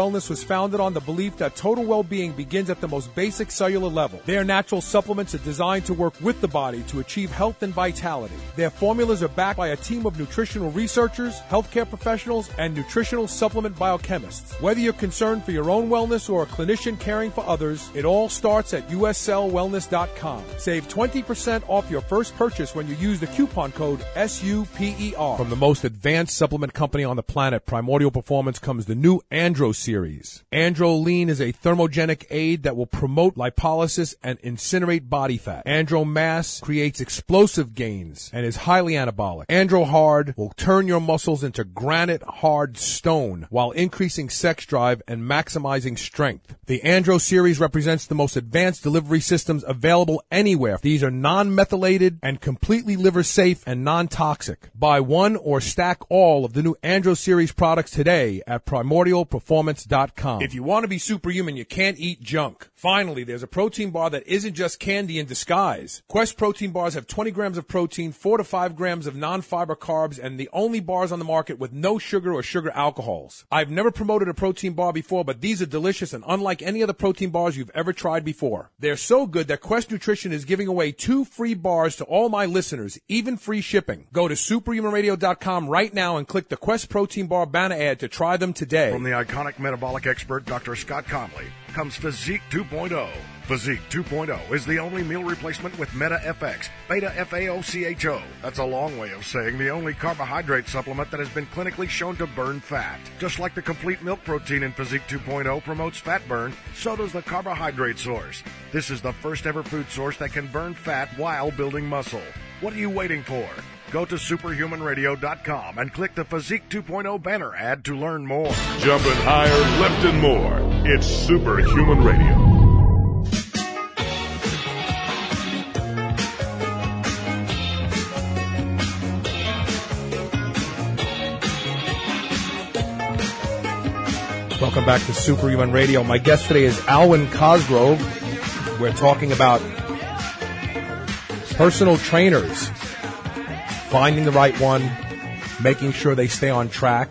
B: Wellness was founded on the belief that total well-being begins at the most basic cellular level. Their natural supplements are designed to work with the body to achieve health and vitality. Their formulas are backed by a team of nutritional researchers, healthcare professionals, and nutritional supplement biochemists. Whether you're concerned for your own wellness or a clinician caring for others, it all starts at U S L wellness dot com. Save twenty percent off your first purchase when you use the coupon code S U P E R. From the most advanced supplement company on the planet, Primordial Performance, comes the new Andro series. Andro Lean is a thermogenic aid that will promote lipolysis and incinerate body fat. Andro Mass creates explosive gains and is highly anabolic. Andro Hard will turn your muscles into granite hard stone while increasing sex drive and maximizing strength. The Andro series represents the most advanced delivery systems available anywhere. These are non-methylated and completely liver safe and non-toxic. Buy one or stack all of the new Andro series products today at primordial performance dot com. If you want to be superhuman, you can't eat junk. Finally, there's a protein bar that isn't just candy in disguise. Quest protein bars have twenty grams of protein, four to five grams of non-fiber carbs, and the only bars on the market with no sugar or sugar alcohols. I've never promoted a protein bar before, but these are delicious and unlike any other protein bars you've ever tried before. They're so good that Quest Nutrition is giving away two free bars to all my listeners, even free shipping. Go to superhuman radio dot com right now and click the Quest Protein Bar banner ad to try them today.
F: From the iconic metabolic expert Doctor Scott Conley comes Physique two point oh. Physique two point oh is the only meal replacement with Meta F X, Beta F A O C H O. That's a long way of saying the only carbohydrate supplement that has been clinically shown to burn fat. Just like the complete milk protein in Physique two point oh promotes fat burn, so does the carbohydrate source. This is the first ever food source that can burn fat while building muscle. What are you waiting for? Go to superhuman radio dot com and click the Physique two point oh banner ad to learn more.
A: Jumping higher, lifting more. It's Superhuman Radio.
B: Welcome back to Superhuman Radio. My guest today is Alwyn Cosgrove. We're talking about personal trainers, finding the right one, making sure they stay on track.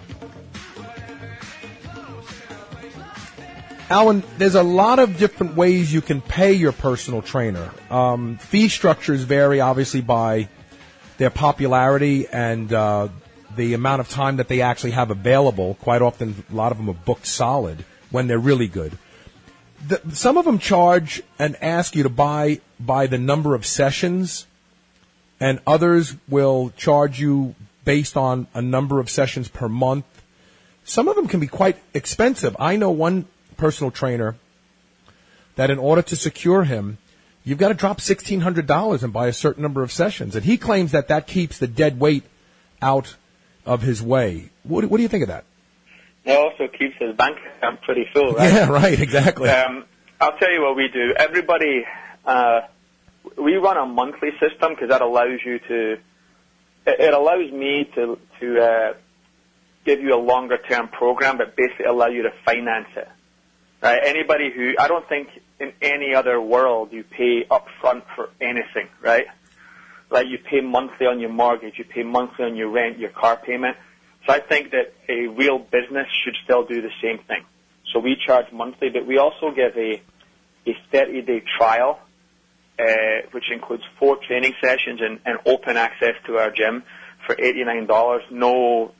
B: Alwyn, there's a lot of different ways you can pay your personal trainer. Um, fee structures vary, obviously, by their popularity and uh the amount of time that they actually have available. Quite often, a lot of them are booked solid when they're really good. The, some of them charge and ask you to buy by the number of sessions, and others will charge you based on a number of sessions per month. Some of them can be quite expensive. I know one personal trainer that in order to secure him, you've got to drop sixteen hundred dollars and buy a certain number of sessions. And he claims that that keeps the dead weight out of his way. What, what do you think of that?
C: It also keeps his bank account pretty full, right?
B: Yeah, right, exactly.
C: Um, I'll tell you what we do. Everybody, uh, we run a monthly system because that allows you to, it, it allows me to, to uh, give you a longer term program, but basically allow you to finance it. Right? Anybody who, I don't think in any other world you pay up front for anything, right? Like you pay monthly on your mortgage, you pay monthly on your rent, your car payment. So I think that a real business should still do the same thing. So we charge monthly, but we also give a a thirty-day trial, uh, which includes four training sessions and, and open access to our gym for eighty-nine dollars. No,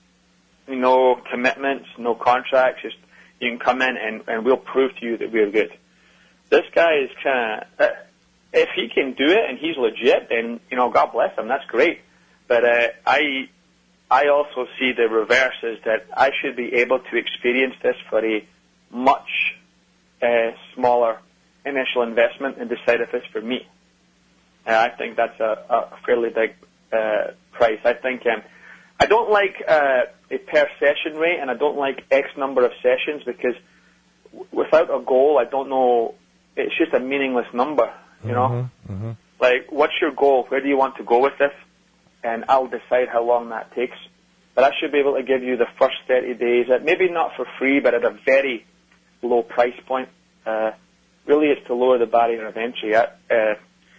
C: no commitments, no contracts. Just you can come in and, and we'll prove to you that we're good. This guy is kind of. Uh, If he can do it and he's legit, then, you know, God bless him, that's great. But uh, I I also see the reverse is that I should be able to experience this for a much uh, smaller initial investment and decide if it's for me. And I think that's a, a fairly big uh, price. I think um, I don't like uh, a per session rate, and I don't like X number of sessions because w- without a goal, I don't know, it's just a meaningless number. You know,
B: mm-hmm, mm-hmm.
C: Like, what's your goal? Where do you want to go with this? And I'll decide how long that takes. But I should be able to give you the first thirty days, at maybe not for free, but at a very low price point. Uh, really, it's to lower the barrier of entry. I, uh,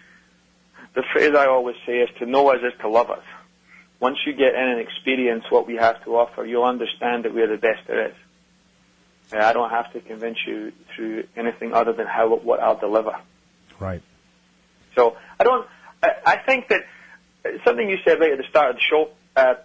C: the phrase I always say is to know us is to love us. Once you get in and experience what we have to offer, you'll understand that we're the best there is. Yeah, I don't have to convince you through anything other than how what I'll deliver.
B: Right.
C: So I don't. I, I think that something you said right at the start of the show. Uh,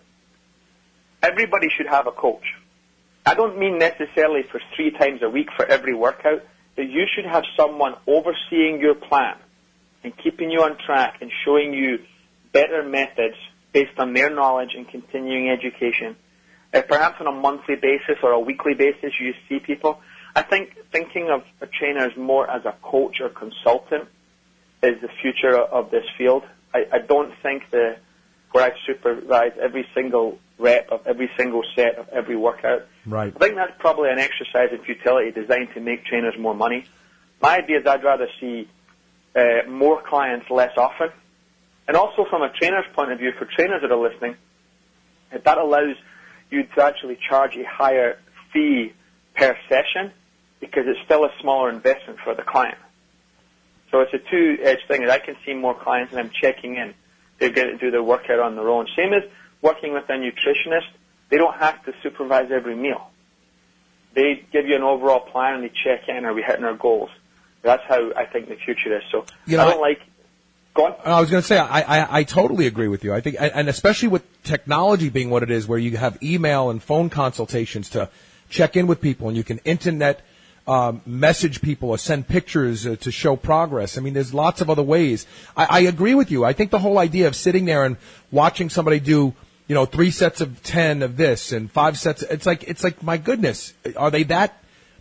C: everybody should have a coach. I don't mean necessarily for three times a week for every workout, but you should have someone overseeing your plan and keeping you on track and showing you better methods based on their knowledge and continuing education. If perhaps on a monthly basis or a weekly basis you see people, I think thinking of a trainer as more as a coach or consultant is the future of this field. I, I don't think the where I supervise every single rep of every single set of every workout.
B: Right.
C: I think that's probably an exercise in futility designed to make trainers more money. My idea is I'd rather see uh, more clients less often. And also from a trainer's point of view, for trainers that are listening, that allows you to actually charge a higher fee per session because it's still a smaller investment for the client. So it's a two-edged thing. I can see more clients and I'm checking in. They're going to do their workout on their own. Same as working with a nutritionist. They don't have to supervise every meal. They give you an overall plan and they check in, are we hitting our goals? That's how I think the future is. So
B: you know,
C: I don't like... Go on.
B: I was going to say, I, I, I totally agree with you. I think, and especially with technology being what it is, where you have email and phone consultations to check in with people and you can internet Um, message people or send pictures uh, to show progress. I mean, there's lots of other ways. I, I agree with you. I think the whole idea of sitting there and watching somebody do, you know, three sets of ten of this and five sets, it's like, it's like, my goodness, are they that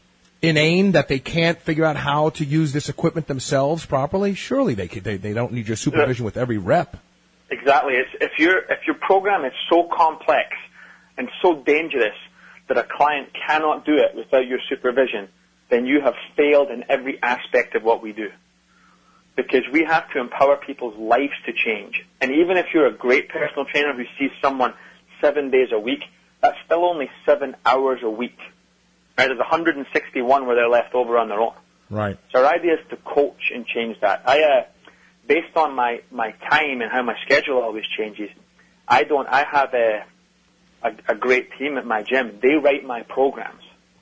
B: inane that they can't figure out how to use this equipment themselves properly? Surely they could, they, they don't need your supervision with every rep.
C: Exactly. It's, if your if your program is so complex and so dangerous that a client cannot do it without your supervision, then you have failed in every aspect of what we do. Because we have to empower people's lives to change. And even if you're a great personal trainer who sees someone seven days a week, that's still only seven hours a week. Right? There's one hundred sixty-one where they're left over on their own.
B: Right.
C: So our idea is to coach and change that. I, uh, based on my, my time and how my schedule always changes, I don't, I have a, a, a great team at my gym. They write my programs.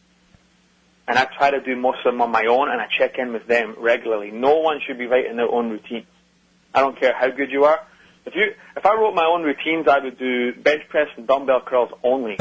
C: And I try to do most of them on my own, and I check in with them regularly. No one should be writing their own routines. I don't care how good you are. If you, if I wrote my own routines, I would do bench press and dumbbell curls only.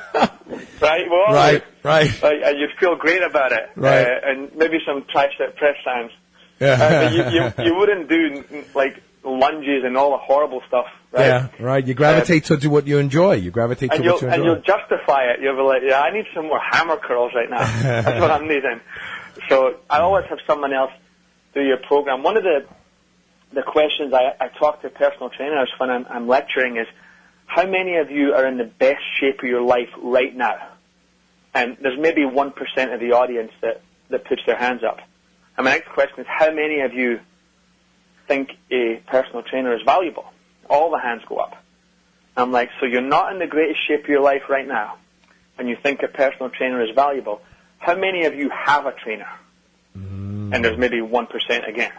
C: Right? Well,
B: right, right.
C: Uh, and you'd feel great about it.
B: Right.
C: Uh, and maybe some tricep press times.
B: Yeah.
C: Uh, but you, you, you wouldn't do, like, lunges and all the horrible stuff, right?
B: Yeah, right. You gravitate uh, to what you enjoy. You gravitate to
C: what
B: you enjoy.
C: And you'll justify it. You'll be like, yeah, I need some more hammer curls right now. That's what I'm needing. So I always have someone else do your program. One of the the questions I, I talk to personal trainers when I'm, I'm lecturing is, how many of you are in the best shape of your life right now? And there's maybe one percent of the audience that, that puts their hands up. And my next question is, how many of you think a personal trainer is valuable? All the hands go up. I'm like, so you're not in the greatest shape of your life right now, and you think a personal trainer is valuable. How many of you have a trainer? Mm. And there's maybe one percent again.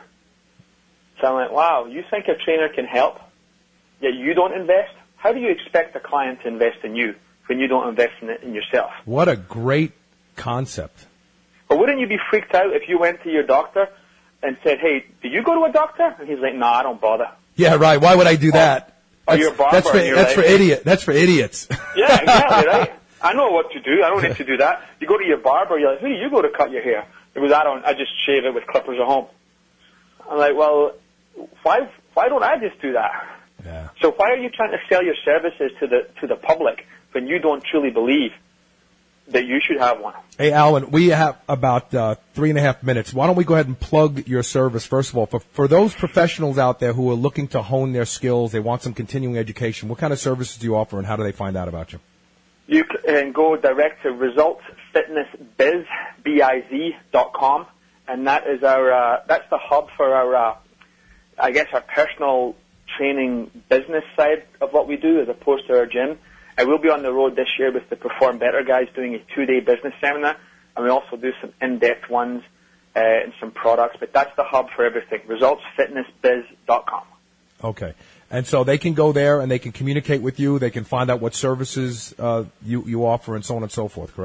C: So I'm like, wow, you think a trainer can help, yet you don't invest? How do you expect a client to invest in you when you don't invest in it in yourself?
B: What a great concept.
C: Or wouldn't you be freaked out if you went to your doctor and said, hey, do you go to a doctor? And he's like, no, I don't bother.
B: Yeah, right. Why would I do that?
C: Or, or you're a barber.
B: That's for,
C: and you're
B: that's
C: like,
B: for idiot. That's for idiots.
C: Yeah, exactly, right? I know what to do. I don't need to do that. You go to your barber, you're like, who do you go to cut your hair? He goes, I don't, I just shave it with clippers at home. I'm like, well, why, why don't I just do that?
B: Yeah.
C: So why are you trying to sell your services to the, to the public when you don't truly believe that you should have one?
B: Hey, Alwyn, we have about uh, three and a half minutes. Why don't we go ahead and plug your service, first of all? For, for those professionals out there who are looking to hone their skills, they want some continuing education, what kind of services do you offer, and how do they find out about you?
C: You can go direct to results fitness biz, B I Z dot com, and that is our, uh, that's the hub for our, uh, I guess, our personal training business side of what we do as opposed to our gym. I will be on the road this year with the Perform Better guys doing a two-day business seminar, and we also do some in-depth ones uh, and some products, but that's the hub for everything, results fitness biz dot com.
B: Okay. And so they can go there and they can communicate with you, they can find out what services uh, you, you offer and so on and so forth, correct?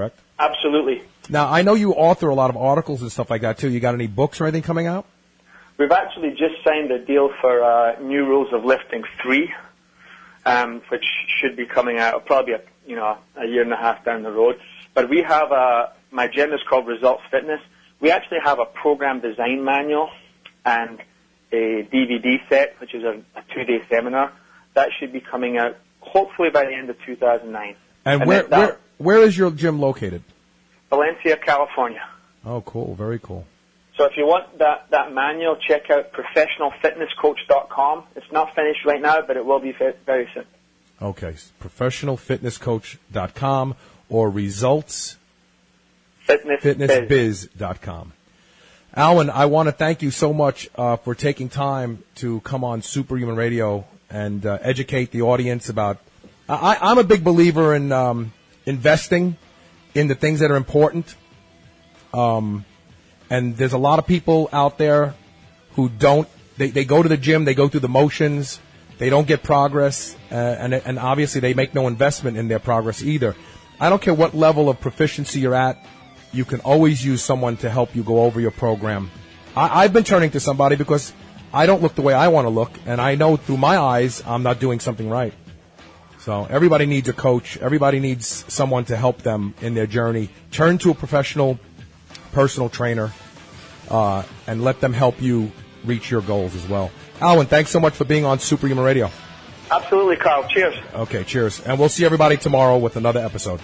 C: Absolutely.
B: Now, I know you author a lot of articles and stuff like that, too. You got any books or anything coming out?
C: We've actually just signed a deal for uh, New Rules of Lifting three, um, which should be coming out probably a, you know, a year and a half down the road. But we have a, my gym is called Results Fitness. We actually have a program design manual and a D V D set, which is a, a two-day seminar. That should be coming out hopefully by the end of two thousand nine.
B: And,
C: and
B: where, where where is your gym located?
C: Valencia, California.
B: Oh, cool. Very cool.
C: So if you want that, that manual, check out professional fitness coach dot com. It's not finished right now, but it will be fi- very soon.
B: Okay. professional fitness coach dot com or results
C: fitness
B: biz dot com. Alwyn, I want to thank you so much uh, for taking time to come on Superhuman Radio and uh, educate the audience about... I, I'm a big believer in um, investing in the things that are important. Um, and there's a lot of people out there who don't... They, they go to the gym, they go through the motions, they don't get progress, uh, and, and obviously they make no investment in their progress either. I don't care what level of proficiency you're at. You can always use someone to help you go over your program. I, I've been turning to somebody because I don't look the way I want to look, and I know through my eyes I'm not doing something right. So everybody needs a coach. Everybody needs someone to help them in their journey. Turn to a professional personal trainer uh, and let them help you reach your goals as well. Alwyn, thanks so much for being on Superhuman Radio.
C: Absolutely, Carl. Cheers.
B: Okay, cheers. And we'll see everybody tomorrow with another episode.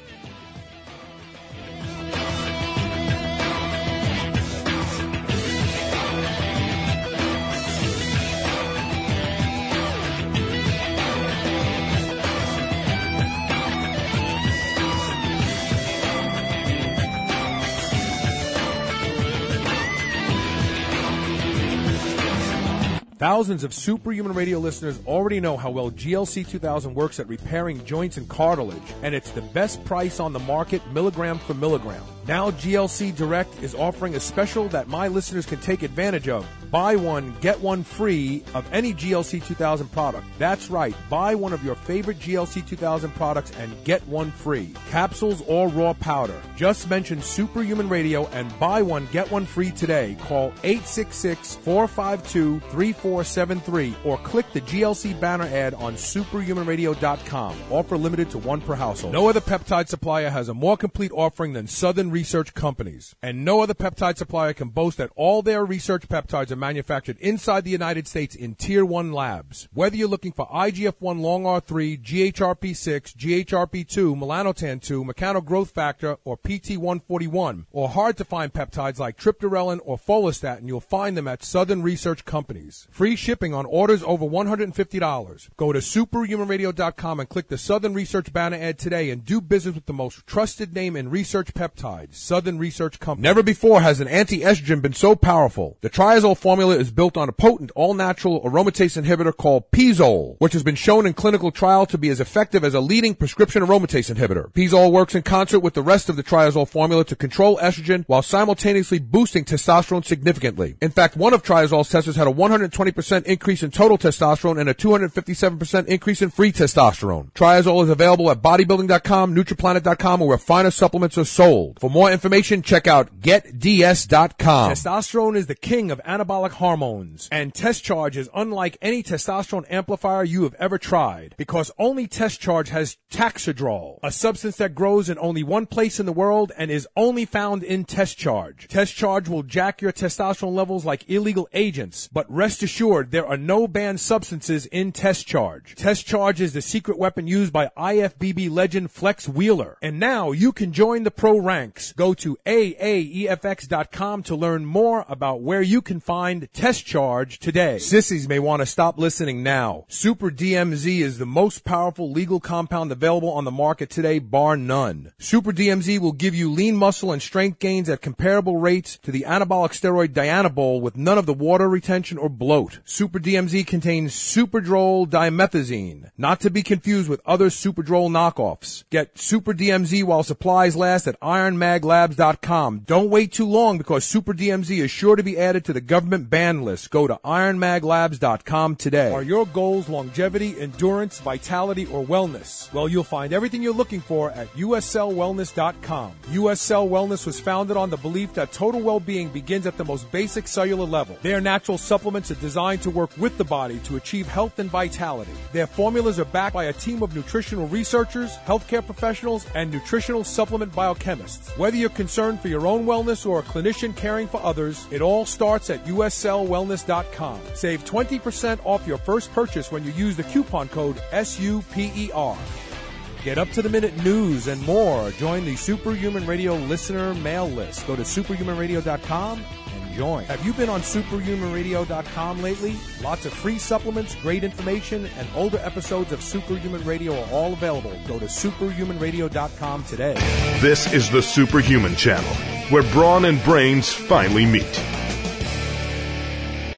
B: Thousands of Superhuman Radio listeners already know how well G L C two thousand works at repairing joints and cartilage, and it's the best price on the market, milligram for milligram. Now G L C Direct is offering a special that my listeners can take advantage of. Buy one, get one free of any G L C two thousand product. That's right. Buy one of your favorite G L C two thousand products and get one free. Capsules or raw powder. Just mention Superhuman Radio and buy one, get one free today. Call eight six six, four five two, three four seven three or click the G L C banner ad on superhuman radio dot com. Offer limited to one per household. No other peptide supplier has a more complete offering than Southern Research Companies. And no other peptide supplier can boast that all their research peptides are manufactured inside the United States in Tier one labs. Whether you're looking for I G F one Long R three, G H R P six, G H R P two, melanotan two, mechano growth factor, or P T one forty-one, or hard to find peptides like triptorelin or follistatin, you'll find them at Southern Research Companies. Free shipping on orders over one hundred fifty dollars. Go to superhuman radio dot com and click the Southern Research banner ad today and do business with the most trusted name in research peptides, Southern Research Company. Never before has an anti-estrogen been so powerful. The triazole formula is built on a potent, all-natural aromatase inhibitor called Pizole, which has been shown in clinical trial to be as effective as a leading prescription aromatase inhibitor. Pizole works in concert with the rest of the triazole formula to control estrogen while simultaneously boosting testosterone significantly. In fact, one of triazole's testers had a one hundred twenty percent increase in total testosterone and a two hundred fifty-seven percent increase in free testosterone. Triazole is available at bodybuilding dot com, nutriplanet dot com, or where finer supplements are sold. For more information, check out get d s dot com. Testosterone is the king of anabolic hormones, and Test Charge is unlike any testosterone amplifier you have ever tried, because only Test Charge has Taxidrol, a substance that grows in only one place in the world and is only found in Test Charge. Test Charge will jack your testosterone levels like illegal agents, but rest assured there are no banned substances in Test Charge. Test Charge is the secret weapon used by I F B B legend Flex Wheeler, and now you can join the pro ranks. Go to A A E F X dot com to learn more about where you can find Test Charge today. Sissies may want to stop listening now. Super D M Z is the most powerful legal compound available on the market today, bar none. Super D M Z will give you lean muscle and strength gains at comparable rates to the anabolic steroid Dianabol with none of the water retention or bloat. Super D M Z contains Superdrol dimethazine, not to be confused with other Superdrol knockoffs. Get Super D M Z while supplies last at Iron mag labs dot com. Don't wait too long because Super D M Z is sure to be added to the government ban list. Go to iron mag labs dot com today. Are your goals longevity, endurance, vitality, or wellness? Well, you'll find everything you're looking for at U S L wellness dot com. U S L Wellness was founded on the belief that total well-being begins at the most basic cellular level. Their natural supplements are designed to work with the body to achieve health and vitality. Their formulas are backed by a team of nutritional researchers, healthcare professionals, and nutritional supplement biochemists. Whether you're concerned for your own wellness or a clinician caring for others, it all starts at U S L wellness dot com. Save twenty percent off your first purchase when you use the coupon code S U P E R. Get up-to-the-minute news and more. Join the Superhuman Radio listener mail list. Go to superhuman radio dot com and join. Have you been on superhuman radio dot com lately? Lots of free supplements, great information, and older episodes of Superhuman Radio are all available. Go to superhuman radio dot com today.
A: This is the Superhuman Channel, where brawn and brains finally meet.